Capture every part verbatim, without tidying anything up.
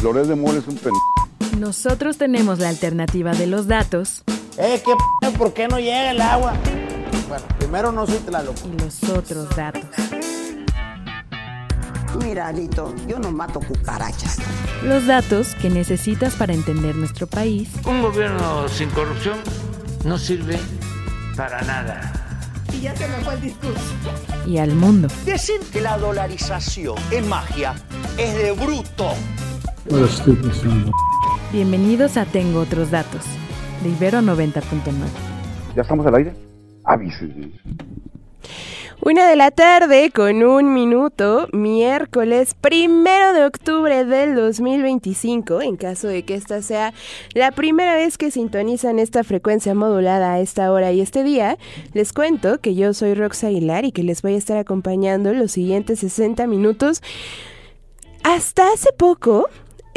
Flores de Mole es un pen... Nosotros tenemos la alternativa de los datos. Eh, ¿qué p***? ¿Por qué no llega el agua? Bueno, primero no soy Tlaloc. Y los otros datos. Mira, Alito, yo no mato cucarachas. Los datos que necesitas para entender nuestro país. Un gobierno sin corrupción no sirve para nada. Y ya se me fue el discurso. Y al mundo. Decir que la dolarización es magia es de bruto. Ahora estoy pensando. Bienvenidos a Tengo Otros Datos, de Ibero noventa punto nueve. ¿Ya estamos al aire? Avísenme. Una de la tarde con un minuto, miércoles primero de octubre del dos mil veinticinco, en caso de que esta sea la primera vez que sintonizan esta frecuencia modulada a esta hora y este día, les cuento que yo soy Rox Aguilar y que les voy a estar acompañando los siguientes sesenta minutos. Hasta hace poco,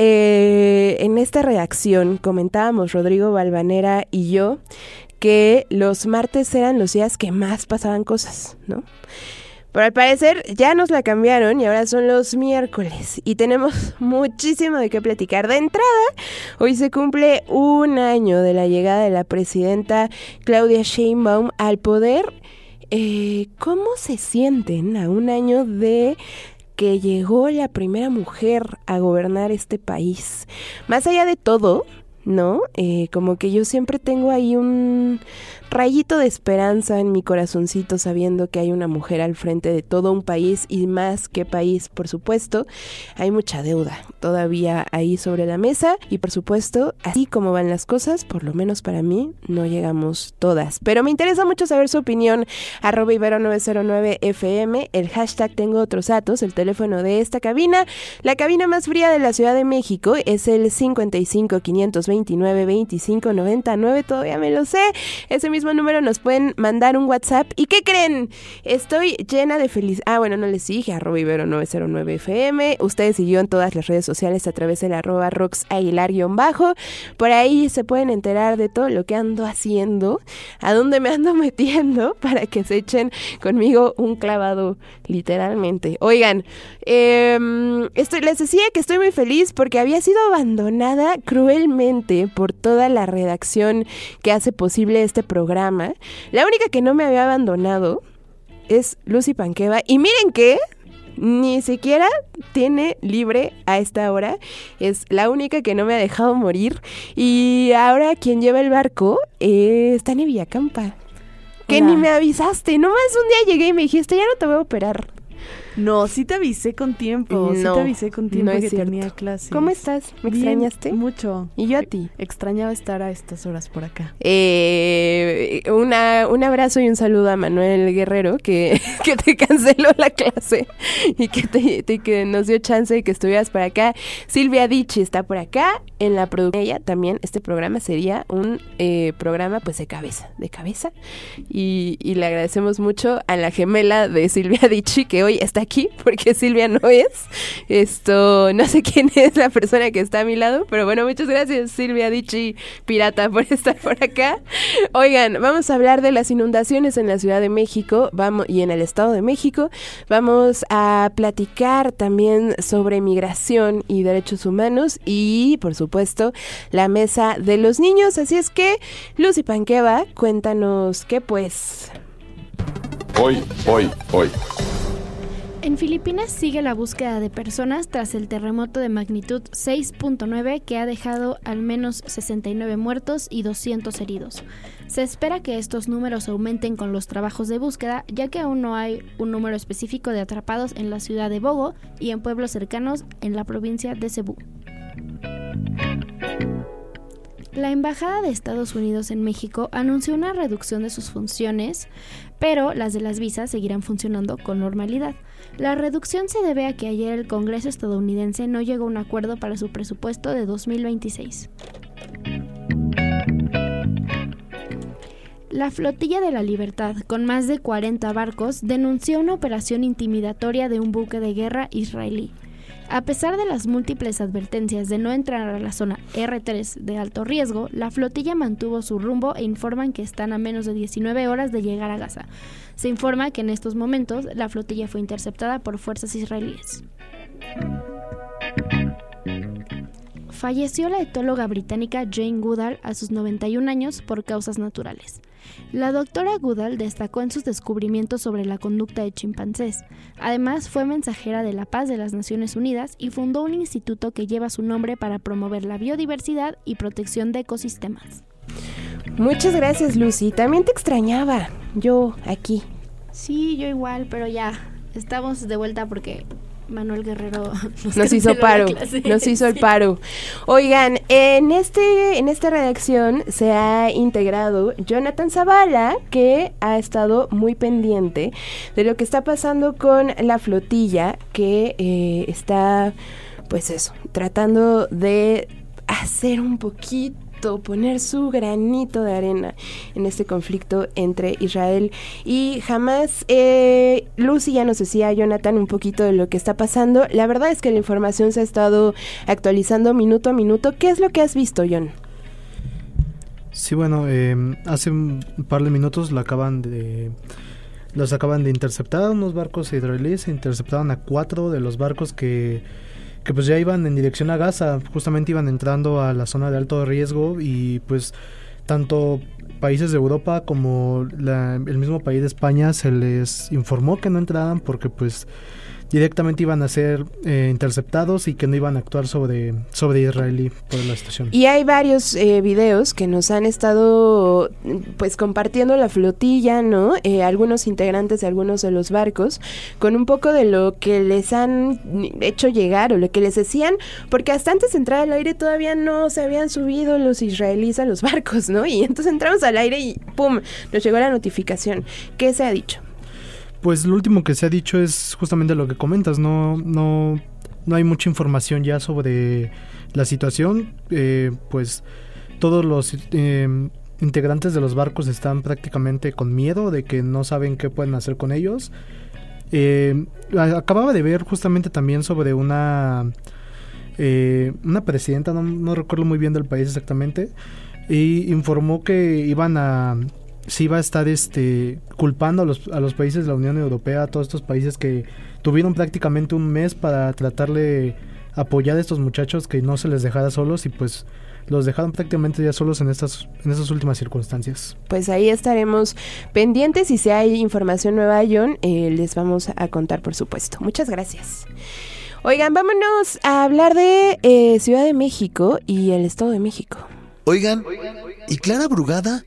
eh, en esta redacción comentábamos Rodrigo Valvanera y yo que los martes eran los días que más pasaban cosas, ¿no? Pero al parecer ya nos la cambiaron y ahora son los miércoles y tenemos muchísimo de qué platicar. De entrada, hoy se cumple un año de la llegada de la presidenta Claudia Sheinbaum al poder. Eh, ¿Cómo se sienten a un año de que llegó la primera mujer a gobernar este país? Más allá de todo, ¿no? Eh, como que yo siempre tengo ahí un rayito de esperanza en mi corazoncito sabiendo que hay una mujer al frente de todo un país y más que país, por supuesto. Hay mucha deuda todavía ahí sobre la mesa y por supuesto, así como van las cosas, por lo menos para mí, no llegamos todas. Pero me interesa mucho saber su opinión. Arroba Ibero nueve cero nueve F M, el hashtag Tengo Otros Datos, el teléfono de esta cabina. La cabina más fría de la Ciudad de México es el cincuenta y cinco, quinientos veintinueve, veinticinco noventa y nueve, todavía me lo sé. Ese mismo número nos pueden mandar un WhatsApp. ¿Y qué creen? Estoy llena de felicidad. Ah, bueno, no les dije, arroba Ibero nueve cero nueve F M. Ustedes siguió en todas las redes sociales a través del arroba Rox Aguilar guión bajo. Por ahí se pueden enterar de todo lo que ando haciendo, a dónde me ando metiendo, para que se echen conmigo un clavado, literalmente. Oigan, eh, estoy, les decía que estoy muy feliz porque había sido abandonada cruelmente por toda la redacción que hace posible este programa. La única que no me había abandonado es Lucy Panqueva. Y miren que ni siquiera tiene libre a esta hora. Es la única que no me ha dejado morir. Y ahora quien lleva el barco eh, está en Villacampa. Que Hola. Ni me avisaste. Nomás un día llegué y me dijiste, ya no te voy a operar. No, sí te avisé con tiempo, sí No, te avisé con tiempo no es que cierto. tenía clases. ¿Cómo estás? ¿Me Bien, extrañaste? Mucho. Y yo a ti. Extrañaba estar a estas horas por acá. Eh, una, un abrazo y un saludo a Manuel Guerrero que, que te canceló la clase y que, te, te, que nos dio chance de que estuvieras por acá. Silvia Dichi está por acá en la producción. Ella también, este programa sería un eh, programa pues de cabeza, de cabeza. Y, y le agradecemos mucho a la gemela de Silvia Dichi que hoy está aquí porque Silvia no es. Esto, no sé quién es la persona que está a mi lado, pero bueno, muchas gracias Silvia Dichi, pirata, por estar por acá. Oigan, vamos a hablar de las inundaciones en la Ciudad de México vamos y en el Estado de México. Vamos a platicar también sobre migración y derechos humanos y, por supuesto, la mesa de los niños. Así es que, Lucy Panqueva, cuéntanos qué pues. Hoy, hoy, hoy. En Filipinas sigue la búsqueda de personas tras el terremoto de magnitud seis punto nueve que ha dejado al menos sesenta y nueve muertos y doscientos heridos. Se espera que estos números aumenten con los trabajos de búsqueda, ya que aún no hay un número específico de atrapados en la ciudad de Bogo y en pueblos cercanos en la provincia de Cebú. La Embajada de Estados Unidos en México anunció una reducción de sus funciones, pero las de las visas seguirán funcionando con normalidad. La reducción se debe a que ayer el Congreso estadounidense no llegó a un acuerdo para su presupuesto de dos mil veintiséis. La Flotilla de la Libertad, con más de cuarenta barcos, denunció una operación intimidatoria de un buque de guerra israelí. A pesar de las múltiples advertencias de no entrar a la zona erre tres de alto riesgo, la flotilla mantuvo su rumbo e informan que están a menos de diecinueve horas de llegar a Gaza. Se informa que en estos momentos la flotilla fue interceptada por fuerzas israelíes. falleció la etóloga británica Jane Goodall a sus noventa y un años por causas naturales. La doctora Goodall destacó en sus descubrimientos sobre la conducta de chimpancés. Además, fue mensajera de la paz de las Naciones Unidas y fundó un instituto que lleva su nombre para promover la biodiversidad y protección de ecosistemas. Muchas gracias, Lucy. También te extrañaba. Yo aquí. Sí, yo igual, pero ya estamos de vuelta porque Manuel Guerrero nos, nos hizo paro, nos hizo el paro. Oigan, en este en esta redacción se ha integrado Jonathan Zavala, que ha estado muy pendiente de lo que está pasando con la flotilla, que eh, está, pues eso, tratando de hacer un poquito, poner su granito de arena en este conflicto entre Israel y Hamas. Eh, Lucy ya nos decía, Jonathan, un poquito de lo que está pasando. La verdad es que la información se ha estado actualizando minuto a minuto. ¿Qué es lo que has visto, John? Sí, bueno, eh, hace un par de minutos la acaban de... los acaban de interceptar unos barcos israelíes. Interceptaron a cuatro de los barcos que... que pues ya iban en dirección a Gaza, justamente iban entrando a la zona de alto riesgo, y pues tanto países de Europa como la, el mismo país de España se les informó que no entraran porque pues directamente iban a ser eh, interceptados y que no iban a actuar sobre, sobre israelí por la situación. Y hay varios eh, videos que nos han estado pues compartiendo la flotilla, ¿no? Eh, algunos integrantes de algunos de los barcos, con un poco de lo que les han hecho llegar o lo que les decían, porque hasta antes de entrar al aire todavía no se habían subido los israelíes a los barcos, ¿no? Y entonces entramos al aire y ¡pum!, nos llegó la notificación. ¿Qué se ha dicho? Pues lo último que se ha dicho es justamente lo que comentas, no no no hay mucha información ya sobre la situación, eh, pues todos los eh, integrantes de los barcos están prácticamente con miedo de que no saben qué pueden hacer con ellos. Eh, acababa de ver justamente también sobre una eh, una presidenta, no, no recuerdo muy bien del país exactamente, y informó que iban a sí iba a estar este culpando a los, a los países de la Unión Europea, a todos estos países que tuvieron prácticamente un mes para tratar de apoyar a estos muchachos, que no se les dejara solos, y pues los dejaron prácticamente ya solos en estas en estas últimas circunstancias. Pues ahí estaremos pendientes, y si hay información nueva, John, eh, les vamos a contar, por supuesto. Muchas gracias. Oigan, vámonos a hablar de eh, Ciudad de México y el Estado de México. Oigan, ¿y Clara Brugada?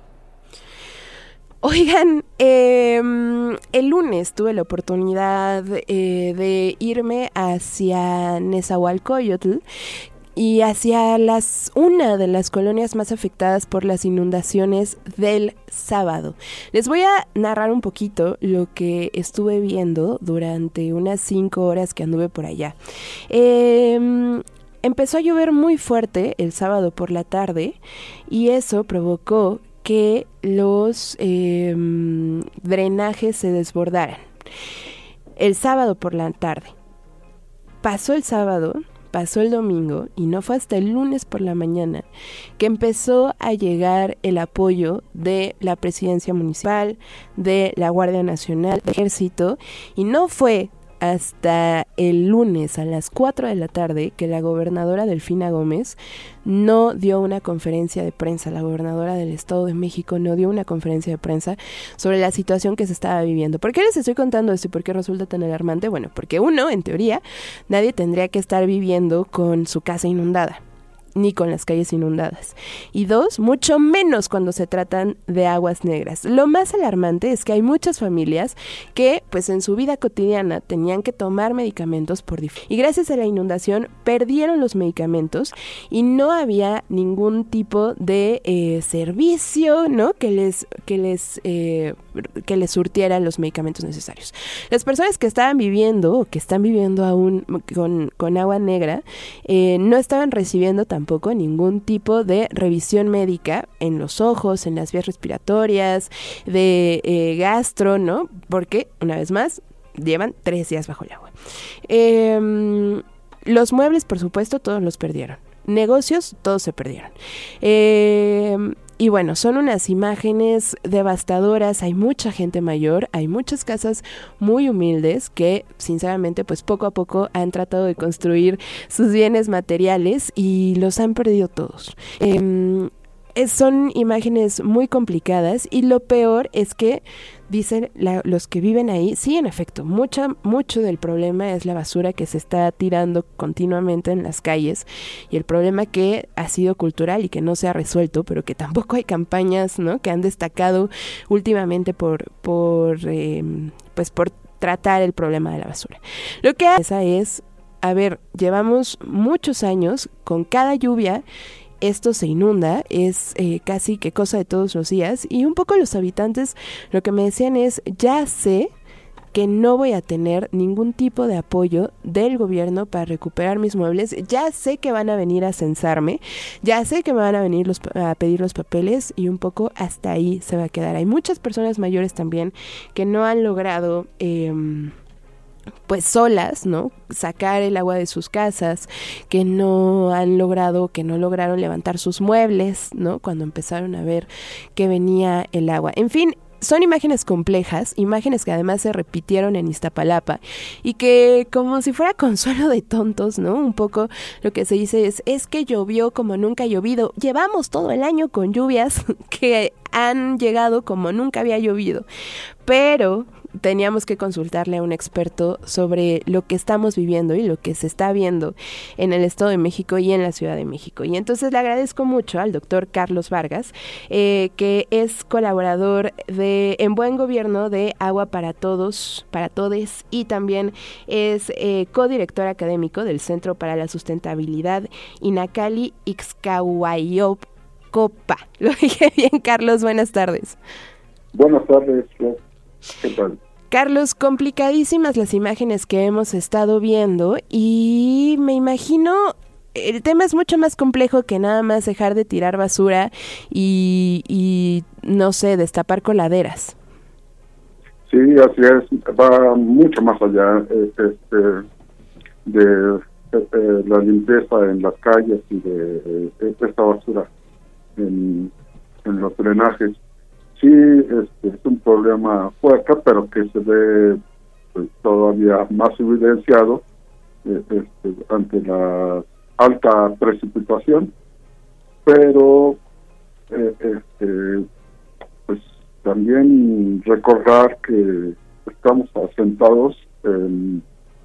Oigan, eh, el lunes tuve la oportunidad eh, de irme hacia Nezahualcóyotl y hacia las una de las colonias más afectadas por las inundaciones del sábado. Les voy a narrar un poquito lo que estuve viendo durante unas cinco horas que anduve por allá. Eh, empezó a llover muy fuerte el sábado por la tarde, y eso provocó que los eh, drenajes se desbordaran el sábado por la tarde. Pasó el sábado, pasó el domingo, y no fue hasta el lunes por la mañana que empezó a llegar el apoyo de la Presidencia Municipal, de la Guardia Nacional, del Ejército, y no fue hasta el lunes a las cuatro de la tarde que la gobernadora Delfina Gómez no dio una conferencia de prensa. La gobernadora del Estado de México no dio una conferencia de prensa sobre la situación que se estaba viviendo. ¿Por qué les estoy contando esto y por qué resulta tan alarmante? Bueno, porque uno, en teoría, nadie tendría que estar viviendo con su casa inundada, ni con las calles inundadas. Y dos, mucho menos cuando se tratan de aguas negras. Lo más alarmante es que hay muchas familias que, pues en su vida cotidiana, tenían que tomar medicamentos por dif- y gracias a la inundación perdieron los medicamentos y no había ningún tipo de eh, servicio, ¿no?, que les que les eh, que les surtiera los medicamentos necesarios. Las personas que estaban viviendo o que están viviendo aún con, con agua negra eh, no estaban recibiendo tampoco Tampoco ningún tipo de revisión médica en los ojos, en las vías respiratorias, de eh, gastro, ¿no? Porque, una vez más, llevan tres días bajo el agua. Eh, los muebles, por supuesto, todos los perdieron. Negocios, todos se perdieron. Eh, y bueno, son unas imágenes devastadoras, hay mucha gente mayor, hay muchas casas muy humildes que sinceramente pues poco a poco han tratado de construir sus bienes materiales y los han perdido todos. Eh, Son imágenes muy complicadas y lo peor es que dicen la, los que viven ahí, sí, en efecto, mucha, mucho del problema es la basura que se está tirando continuamente en las calles y el problema que ha sido cultural y que no se ha resuelto, pero que tampoco hay campañas, ¿no?, que han destacado últimamente por, por, eh, pues por tratar el problema de la basura. Lo que hace es, a ver, llevamos muchos años con cada lluvia. Esto se inunda, es eh, casi que cosa de todos los días y un poco los habitantes lo que me decían es, ya sé que no voy a tener ningún tipo de apoyo del gobierno para recuperar mis muebles, ya sé que van a venir a censarme, ya sé que me van a venir los, a pedir los papeles y un poco hasta ahí se va a quedar. Hay muchas personas mayores también que no han logrado... Eh, pues solas, ¿no?, sacar el agua de sus casas, que no han logrado, que no lograron levantar sus muebles, ¿no?, cuando empezaron a ver que venía el agua. En fin, son imágenes complejas, imágenes que además se repitieron en Iztapalapa y que como si fuera consuelo de tontos, ¿no? Un poco lo que se dice es, es que llovió como nunca ha llovido. Llevamos todo el año con lluvias que han llegado como nunca había llovido, pero teníamos que consultarle a un experto sobre lo que estamos viviendo y lo que se está viendo en el Estado de México y en la Ciudad de México. Y entonces le agradezco mucho al doctor Carlos Vargas, eh, que es colaborador de En Buen Gobierno de Agua para Todos, para Todes, y también es eh, codirector académico del Centro para la Sustentabilidad Inacali Ixcahuayop Copa. Lo dije bien, Carlos, buenas tardes. Buenas tardes, ¿qué tal? Carlos, complicadísimas las imágenes que hemos estado viendo y me imagino el tema es mucho más complejo que nada más dejar de tirar basura y, y no sé, destapar coladeras. Sí, así es, va mucho más allá este, de, de la limpieza en las calles y de, de esta basura en, en los drenajes. Sí, este, es un problema fuerte, pero que se ve pues, todavía más evidenciado eh, este, ante la alta precipitación, pero eh, este, pues también recordar que estamos asentados en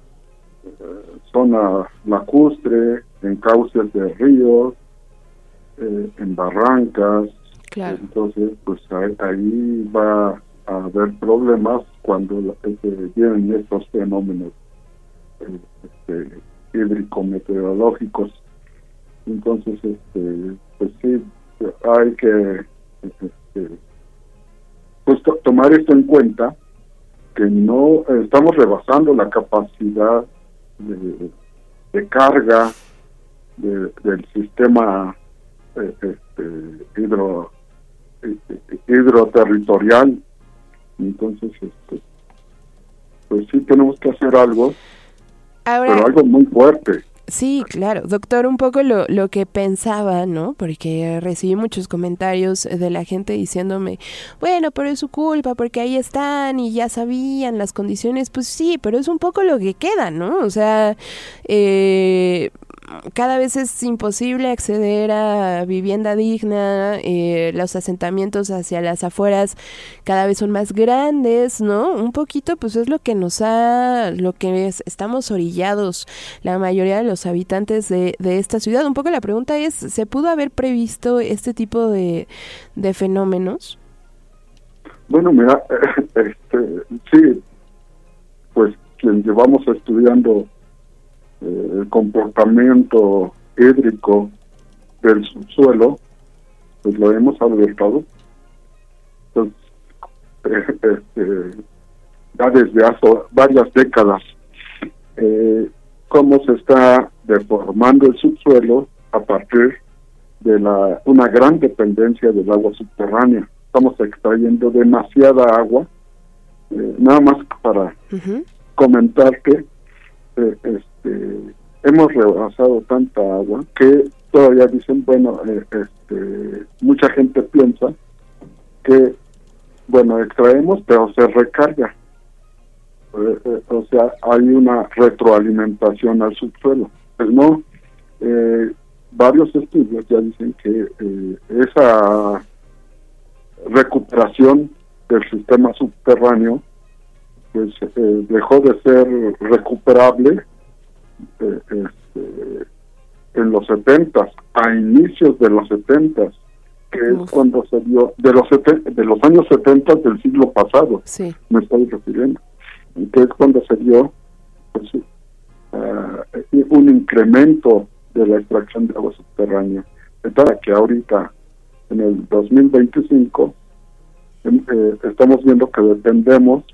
eh, zona lacustre, en cauces de ríos, eh, en barrancas. Claro. Entonces, pues ahí, ahí va a haber problemas cuando este, vienen estos fenómenos eh, este, hídrico-meteorológicos. Entonces, este, pues sí, hay que este, pues to- tomar esto en cuenta, que no eh, estamos rebasando la capacidad de, de carga de, del sistema eh, este, hidro hidroterritorial. Entonces este, pues sí tenemos que hacer algo. Ahora, pero algo muy fuerte. Sí, claro, doctor, un poco lo, lo que pensaba, ¿no? Porque recibí muchos comentarios de la gente diciéndome, bueno, pero es su culpa porque ahí están y ya sabían las condiciones. Pues sí, pero es un poco lo que queda, ¿no? O sea, eh... cada vez es imposible acceder a vivienda digna, eh, los asentamientos hacia las afueras cada vez son más grandes, ¿no? Un poquito pues es lo que nos ha, lo que es, estamos orillados la mayoría de los habitantes de, de esta ciudad. Un poco la pregunta es, ¿se pudo haber previsto este tipo de, de fenómenos? Bueno, mira, este, sí, pues quien llevamos estudiando el comportamiento hídrico del subsuelo, pues lo hemos alertado. Entonces, eh, este, ya desde hace varias décadas, eh, cómo se está deformando el subsuelo a partir de la una gran dependencia del agua subterránea. Estamos extrayendo demasiada agua, eh, nada más para uh-huh. comentar que eh, este, hemos rebasado tanta agua que todavía dicen, bueno, eh, este, este, mucha gente piensa que, bueno, extraemos, pero se recarga. Eh, eh, o sea, hay una retroalimentación al subsuelo. Pues no, eh, varios estudios ya dicen que eh, esa recuperación del sistema subterráneo pues eh, dejó de ser recuperable eh, este, en los setentas, a inicios de los setentas, que es Uf. cuando se dio, de los seten, de los años setenta del siglo pasado, sí. me estoy refiriendo, que es cuando se dio pues, uh, un incremento de la extracción de agua subterránea. Para que ahorita, en el dos mil veinticinco, eh, estamos viendo que dependemos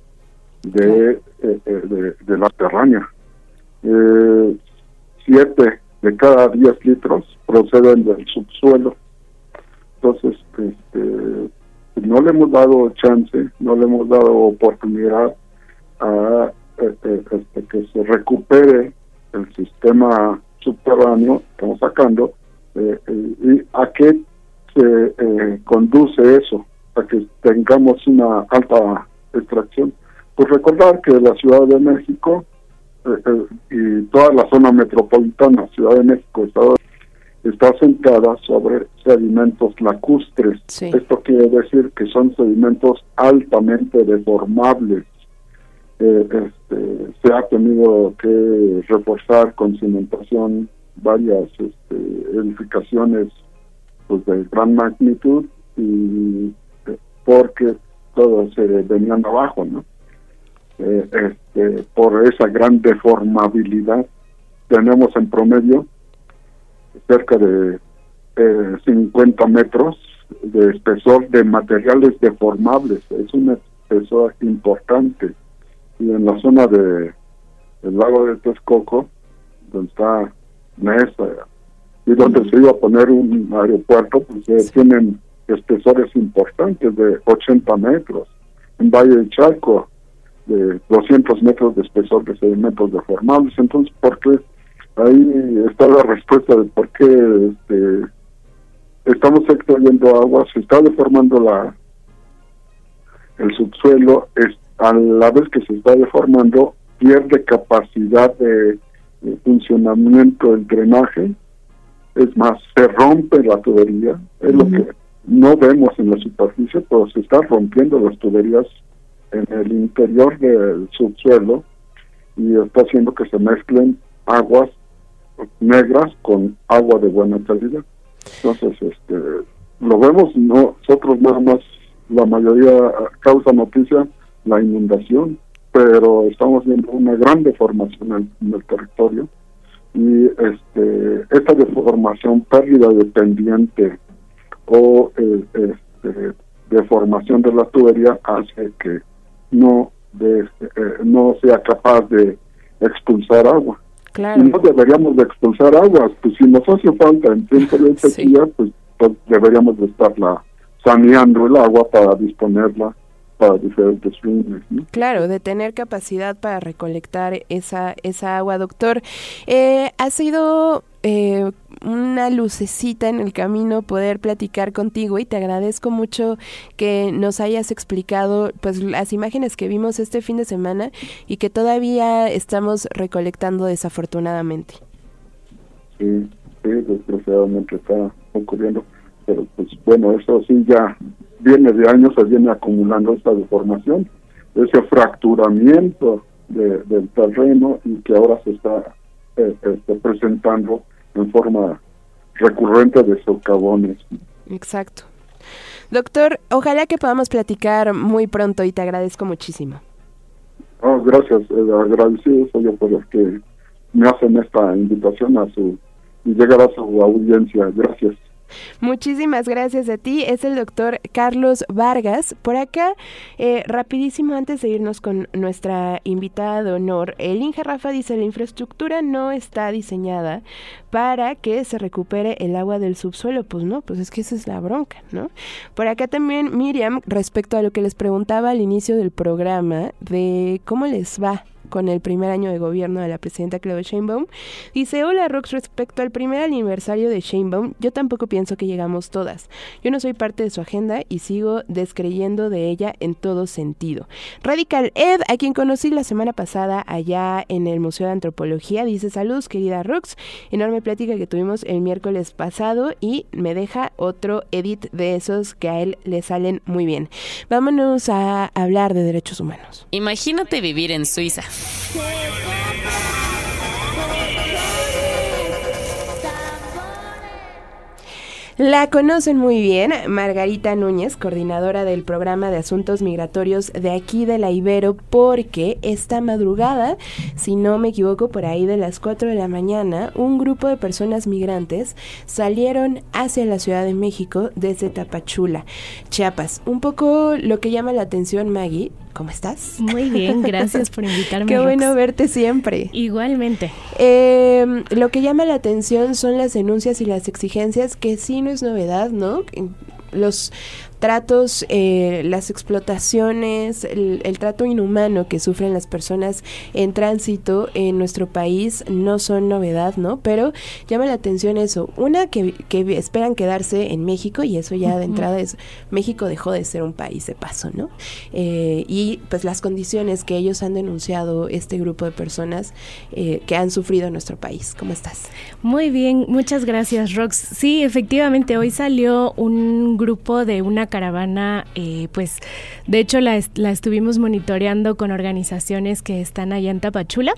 de, eh, de, de la terránea. Eh, siete de cada diez litros proceden del subsuelo. Entonces, este, no le hemos dado chance, no le hemos dado oportunidad a eh, eh, este, que se recupere el sistema subterráneo que estamos sacando, eh, eh, y a qué se eh, conduce eso, a que tengamos una alta extracción. Pues recordar que la Ciudad de México eh, eh, y toda la zona metropolitana, Ciudad de México, Estado, está sentada sobre sedimentos lacustres. Sí. Esto quiere decir que son sedimentos altamente deformables. Eh, este, se ha tenido que reforzar con cimentación varias este, edificaciones pues, de gran magnitud, y eh, porque todos se eh, venían abajo, ¿no? Eh, este, por esa gran deformabilidad. Tenemos en promedio cerca de eh, cincuenta metros de espesor de materiales deformables. Es un espesor importante. Y en la zona de el lago de Texcoco, donde está Mesa y donde uh-huh. se iba a poner un aeropuerto, pues eh, sí. tienen espesores importantes de ochenta metros. En Valle del Chalco, de doscientos metros de espesor de sedimentos deformables. Entonces, ¿por qué? Ahí está la respuesta de por qué este, estamos extrayendo agua, se está deformando la el subsuelo, es, a la vez que se está deformando, pierde capacidad de, de funcionamiento del drenaje. Es más, se rompe la tubería, es uh-huh. lo que no vemos en la superficie, pero se están rompiendo las tuberías en el interior del subsuelo, y está haciendo que se mezclen aguas negras con agua de buena calidad. Entonces, este, lo vemos, nosotros nada más, la mayoría causa noticia la inundación, pero estamos viendo una gran deformación en, en el territorio, y este, esta deformación, pérdida de pendiente o eh, este, deformación de la tubería hace que no de, eh, no sea capaz de expulsar agua. Claro. Y no deberíamos de expulsar agua, pues si nos hace falta en tiempo de sequía, sí. pues, pues deberíamos de estarla saneando el agua para disponerla para diferentes fines, ¿no? Claro, de tener capacidad para recolectar esa esa agua, doctor. Eh, ha sido eh, una lucecita en el camino poder platicar contigo, y te agradezco mucho que nos hayas explicado pues las imágenes que vimos este fin de semana y que todavía estamos recolectando desafortunadamente. Sí, sí, desgraciadamente está ocurriendo, pero pues bueno, eso sí ya viene de años, se viene acumulando esta deformación, ese fracturamiento de, del terreno, y que ahora se está eh, este, presentando en forma recurrente de socavones. Exacto. Doctor, ojalá que podamos platicar muy pronto, y te agradezco muchísimo. Oh, gracias, eh, agradecido soy yo por los que me hacen esta invitación a su y llegar a su audiencia. Gracias. Muchísimas gracias a ti. Es el doctor Carlos Vargas. Por acá, eh, rapidísimo, antes de irnos con nuestra invitada de honor, el Inge Rafa dice: la infraestructura no está diseñada para que se recupere el agua del subsuelo. Pues no, pues es que esa es la bronca, ¿no? Por acá también Miriam, respecto a lo que les preguntaba al inicio del programa, de cómo les va con el primer año de gobierno de la presidenta Claudia Sheinbaum. Dice, hola Rox, respecto al primer aniversario de Sheinbaum, yo tampoco pienso que llegamos todas. Yo no soy parte de su agenda y sigo descreyendo de ella en todo sentido. Radical Ed, a quien conocí la semana pasada allá en el Museo de Antropología, dice, saludos querida Rox, enorme plática que tuvimos el miércoles pasado y me deja otro edit de esos que a él le salen muy bien. Vámonos a hablar de derechos humanos. Imagínate vivir en Suiza. La conocen muy bien, Margarita Núñez, coordinadora del programa de asuntos migratorios de aquí de la Ibero, porque esta madrugada, si no me equivoco, por ahí de las cuatro de la mañana, un grupo de personas migrantes salieron hacia la Ciudad de México desde Tapachula, Chiapas. Un poco lo que llama la atención, Maggie. ¿Cómo estás? Muy bien, gracias por invitarme. Qué Rox. bueno verte siempre. Igualmente. Eh, lo que llama la atención son las denuncias y las exigencias, que sí no es novedad, ¿no? Los tratos, eh, las explotaciones, el, el trato inhumano que sufren las personas en tránsito en nuestro país no son novedad, ¿no? Pero llama la atención eso. Una, que, que esperan quedarse en México, y eso ya de entrada es, México dejó de ser un país de paso, ¿no? Eh, y pues las condiciones que ellos han denunciado, este grupo de personas eh, que han sufrido en nuestro país. ¿Cómo estás? Muy bien, muchas gracias, Rox. Sí, efectivamente, hoy salió un grupo de una caravana, eh, pues de hecho la, est- la estuvimos monitoreando con organizaciones que están allá en Tapachula.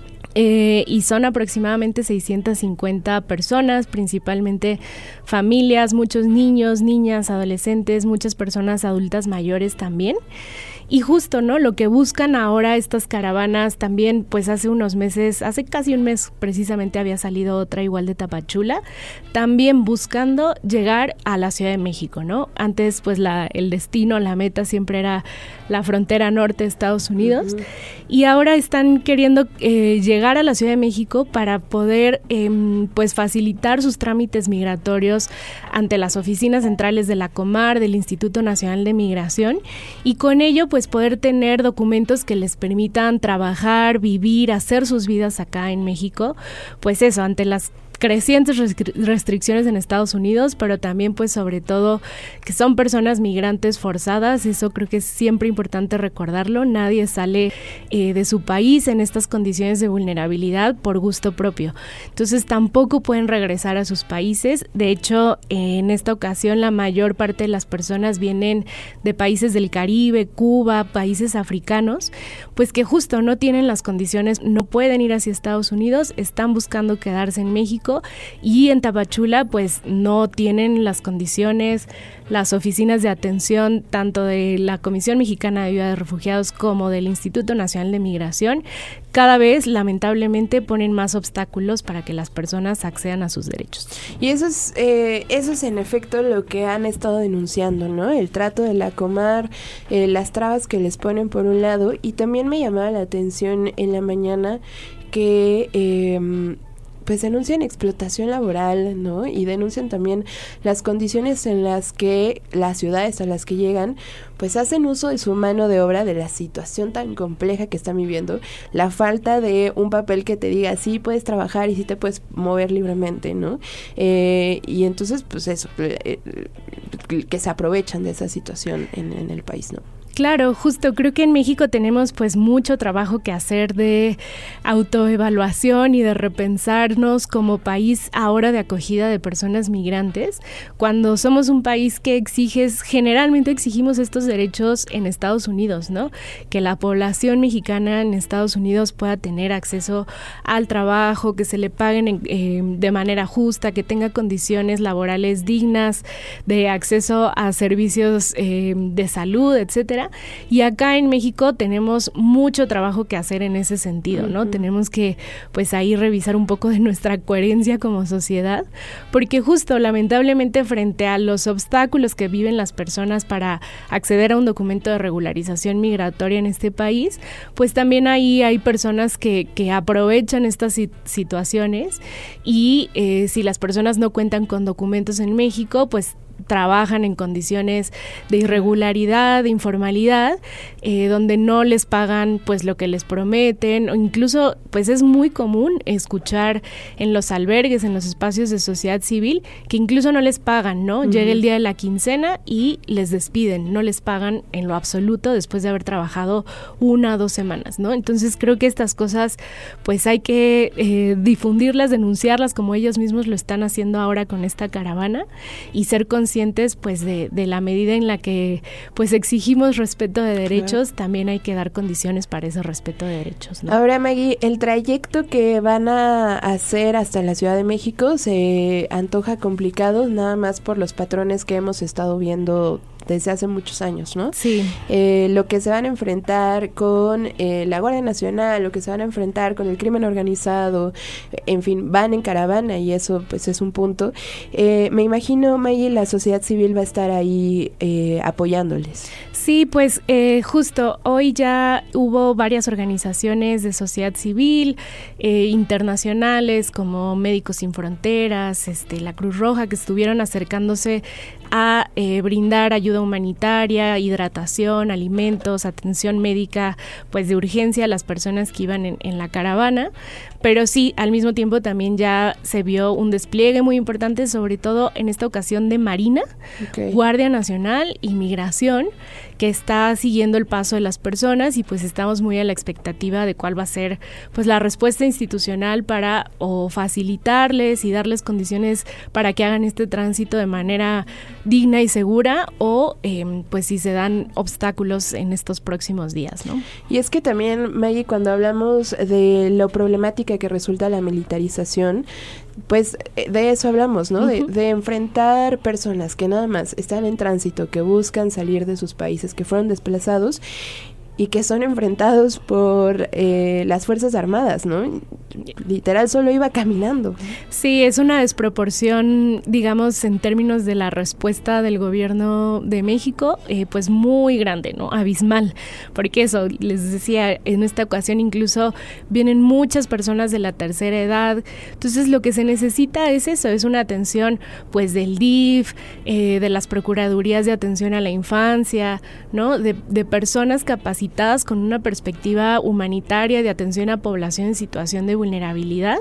Eh, y son aproximadamente seiscientas cincuenta personas, principalmente familias, muchos niños, niñas, adolescentes, muchas personas adultas mayores también. Y justo, ¿no? Lo que buscan ahora estas caravanas también, pues hace unos meses, hace casi un mes precisamente había salido otra igual de Tapachula, también buscando llegar a la Ciudad de México, ¿no? Antes, pues la, el destino, la meta siempre era la frontera norte de Estados Unidos, uh-huh. Y ahora están queriendo eh, llegar a la Ciudad de México para poder, eh, pues facilitar sus trámites migratorios ante las oficinas centrales de la Comar, del Instituto Nacional de Migración, y con ello, pues poder tener documentos que les permitan trabajar, vivir, hacer sus vidas acá en México, pues eso, ante las crecientes restricciones en Estados Unidos, pero también pues sobre todo que son personas migrantes forzadas. Eso creo que es siempre importante recordarlo. Nadie sale eh, de su país en estas condiciones de vulnerabilidad por gusto propio, entonces tampoco pueden regresar a sus países. De hecho, eh, en esta ocasión la mayor parte de las personas vienen de países del Caribe, Cuba, países africanos, pues que justo no tienen las condiciones, no pueden ir hacia Estados Unidos, están buscando quedarse en México, y en Tapachula pues no tienen las condiciones, las oficinas de atención tanto de la Comisión Mexicana de Ayuda de Refugiados como del Instituto Nacional de Migración. Cada vez lamentablemente ponen más obstáculos para que las personas accedan a sus derechos. Y eso es, eh, eso es en efecto lo que han estado denunciando, ¿no? El trato de la Comar, eh, las trabas que les ponen por un lado, y también me llamaba la atención en la mañana que eh, pues denuncian explotación laboral, ¿no? Y denuncian también las condiciones en las que las ciudades a las que llegan pues hacen uso de su mano de obra, de la situación tan compleja que están viviendo, la falta de un papel que te diga sí puedes trabajar y sí te puedes mover libremente, ¿no? Eh, y entonces pues eso, eh, que se aprovechan de esa situación en, en el país, ¿no? Claro, justo creo que en México tenemos pues mucho trabajo que hacer de autoevaluación y de repensarnos como país ahora de acogida de personas migrantes, cuando somos un país que exiges, generalmente exigimos estos derechos en Estados Unidos, ¿no? Que la población mexicana en Estados Unidos pueda tener acceso al trabajo, que se le paguen en, eh, de manera justa, que tenga condiciones laborales dignas, de acceso a servicios eh, de salud, etcétera. Y acá en México tenemos mucho trabajo que hacer en ese sentido, ¿no? Uh-huh. Tenemos que, pues ahí revisar un poco de nuestra coherencia como sociedad, porque justo, lamentablemente, frente a los obstáculos que viven las personas para acceder a un documento de regularización migratoria en este país, pues también ahí hay personas que, que aprovechan estas sit- situaciones y eh, si las personas no cuentan con documentos en México, pues trabajan en condiciones de irregularidad, de informalidad, eh, donde no les pagan pues lo que les prometen, o incluso pues es muy común escuchar en los albergues, en los espacios de sociedad civil, que incluso no les pagan, ¿no? Uh-huh. Llega el día de la quincena y les despiden, no les pagan en lo absoluto después de haber trabajado una o dos semanas, ¿no? Entonces creo que estas cosas pues hay que eh, difundirlas, denunciarlas como ellos mismos lo están haciendo ahora con esta caravana y ser conscientes pues de, de la medida en la que pues exigimos respeto de derechos, claro. También hay que dar condiciones para ese respeto de derechos, ¿no? Ahora, Maggie, el trayecto que van a hacer hasta la Ciudad de México se antoja complicado nada más por los patrones que hemos estado viendo desde hace muchos años, ¿no? Sí. Eh, lo que se van a enfrentar con eh, la Guardia Nacional, lo que se van a enfrentar con el crimen organizado, en fin, van en caravana y eso pues es un punto. Eh, me imagino, Maggie, la sociedad civil va a estar ahí eh, apoyándoles. Sí, pues eh, justo hoy ya hubo varias organizaciones de sociedad civil eh, internacionales como Médicos Sin Fronteras, este, la Cruz Roja, que estuvieron acercándose a eh, brindar ayuda humanitaria, hidratación, alimentos, atención médica, pues de urgencia a las personas que iban en, en la caravana. Pero sí, al mismo tiempo también ya se vio un despliegue muy importante, sobre todo en esta ocasión de Marina, okay. Guardia Nacional y Migración, que está siguiendo el paso de las personas y pues estamos muy a la expectativa de cuál va a ser pues la respuesta institucional para o facilitarles y darles condiciones para que hagan este tránsito de manera digna y segura o eh, pues si se dan obstáculos en estos próximos días, ¿no? Y es que también, Maggie, cuando hablamos de lo problemática que resulta la militarización, pues de eso hablamos, ¿no? Uh-huh. De, de enfrentar personas que nada más están en tránsito, que buscan salir de sus países, que fueron desplazados y que son enfrentados por eh, las Fuerzas Armadas, ¿no? Literal, solo iba caminando. Sí, es una desproporción, digamos, en términos de la respuesta del gobierno de México, eh, pues muy grande, ¿no? Abismal, porque eso, les decía, en esta ocasión incluso vienen muchas personas de la tercera edad, entonces lo que se necesita es eso, es una atención, pues, del D I F, eh, de las Procuradurías de Atención a la Infancia, ¿no? De, de personas capacitadas con una perspectiva humanitaria de atención a población en situación de vulnerabilidad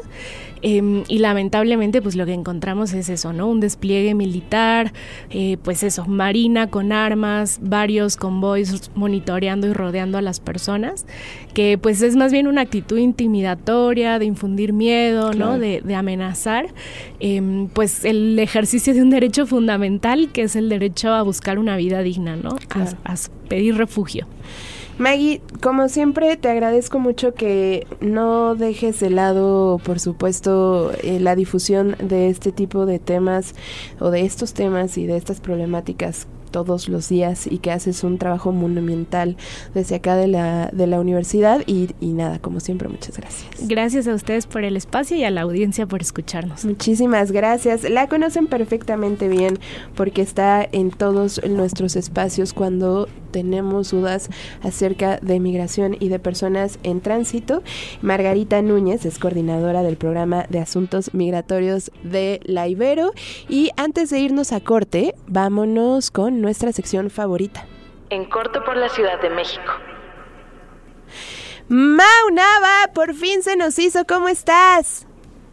eh, y lamentablemente pues lo que encontramos es eso, ¿no? Un despliegue militar, eh, pues eso, Marina con armas, varios convoys monitoreando y rodeando a las personas, que pues es más bien una actitud intimidatoria, de infundir miedo, claro. ¿no? De, de amenazar, eh, pues el ejercicio de un derecho fundamental que es el derecho a buscar una vida digna, ¿no? Claro. A, a pedir refugio. Maggie, como siempre te agradezco mucho que no dejes de lado, por supuesto, eh, la difusión de este tipo de temas o de estos temas y de estas problemáticas todos los días y que haces un trabajo monumental desde acá de la de la universidad y, y nada, como siempre, muchas gracias. Gracias a ustedes por el espacio y a la audiencia por escucharnos. Muchísimas gracias. La conocen perfectamente bien porque está en todos nuestros espacios cuando tenemos dudas acerca de migración y de personas en tránsito. Margarita Núñez es coordinadora del programa de asuntos migratorios de la Ibero y antes de irnos a corte, vámonos con nuestra sección favorita. En corto por la Ciudad de México. Mau Nava, por fin se nos hizo. ¿Cómo estás?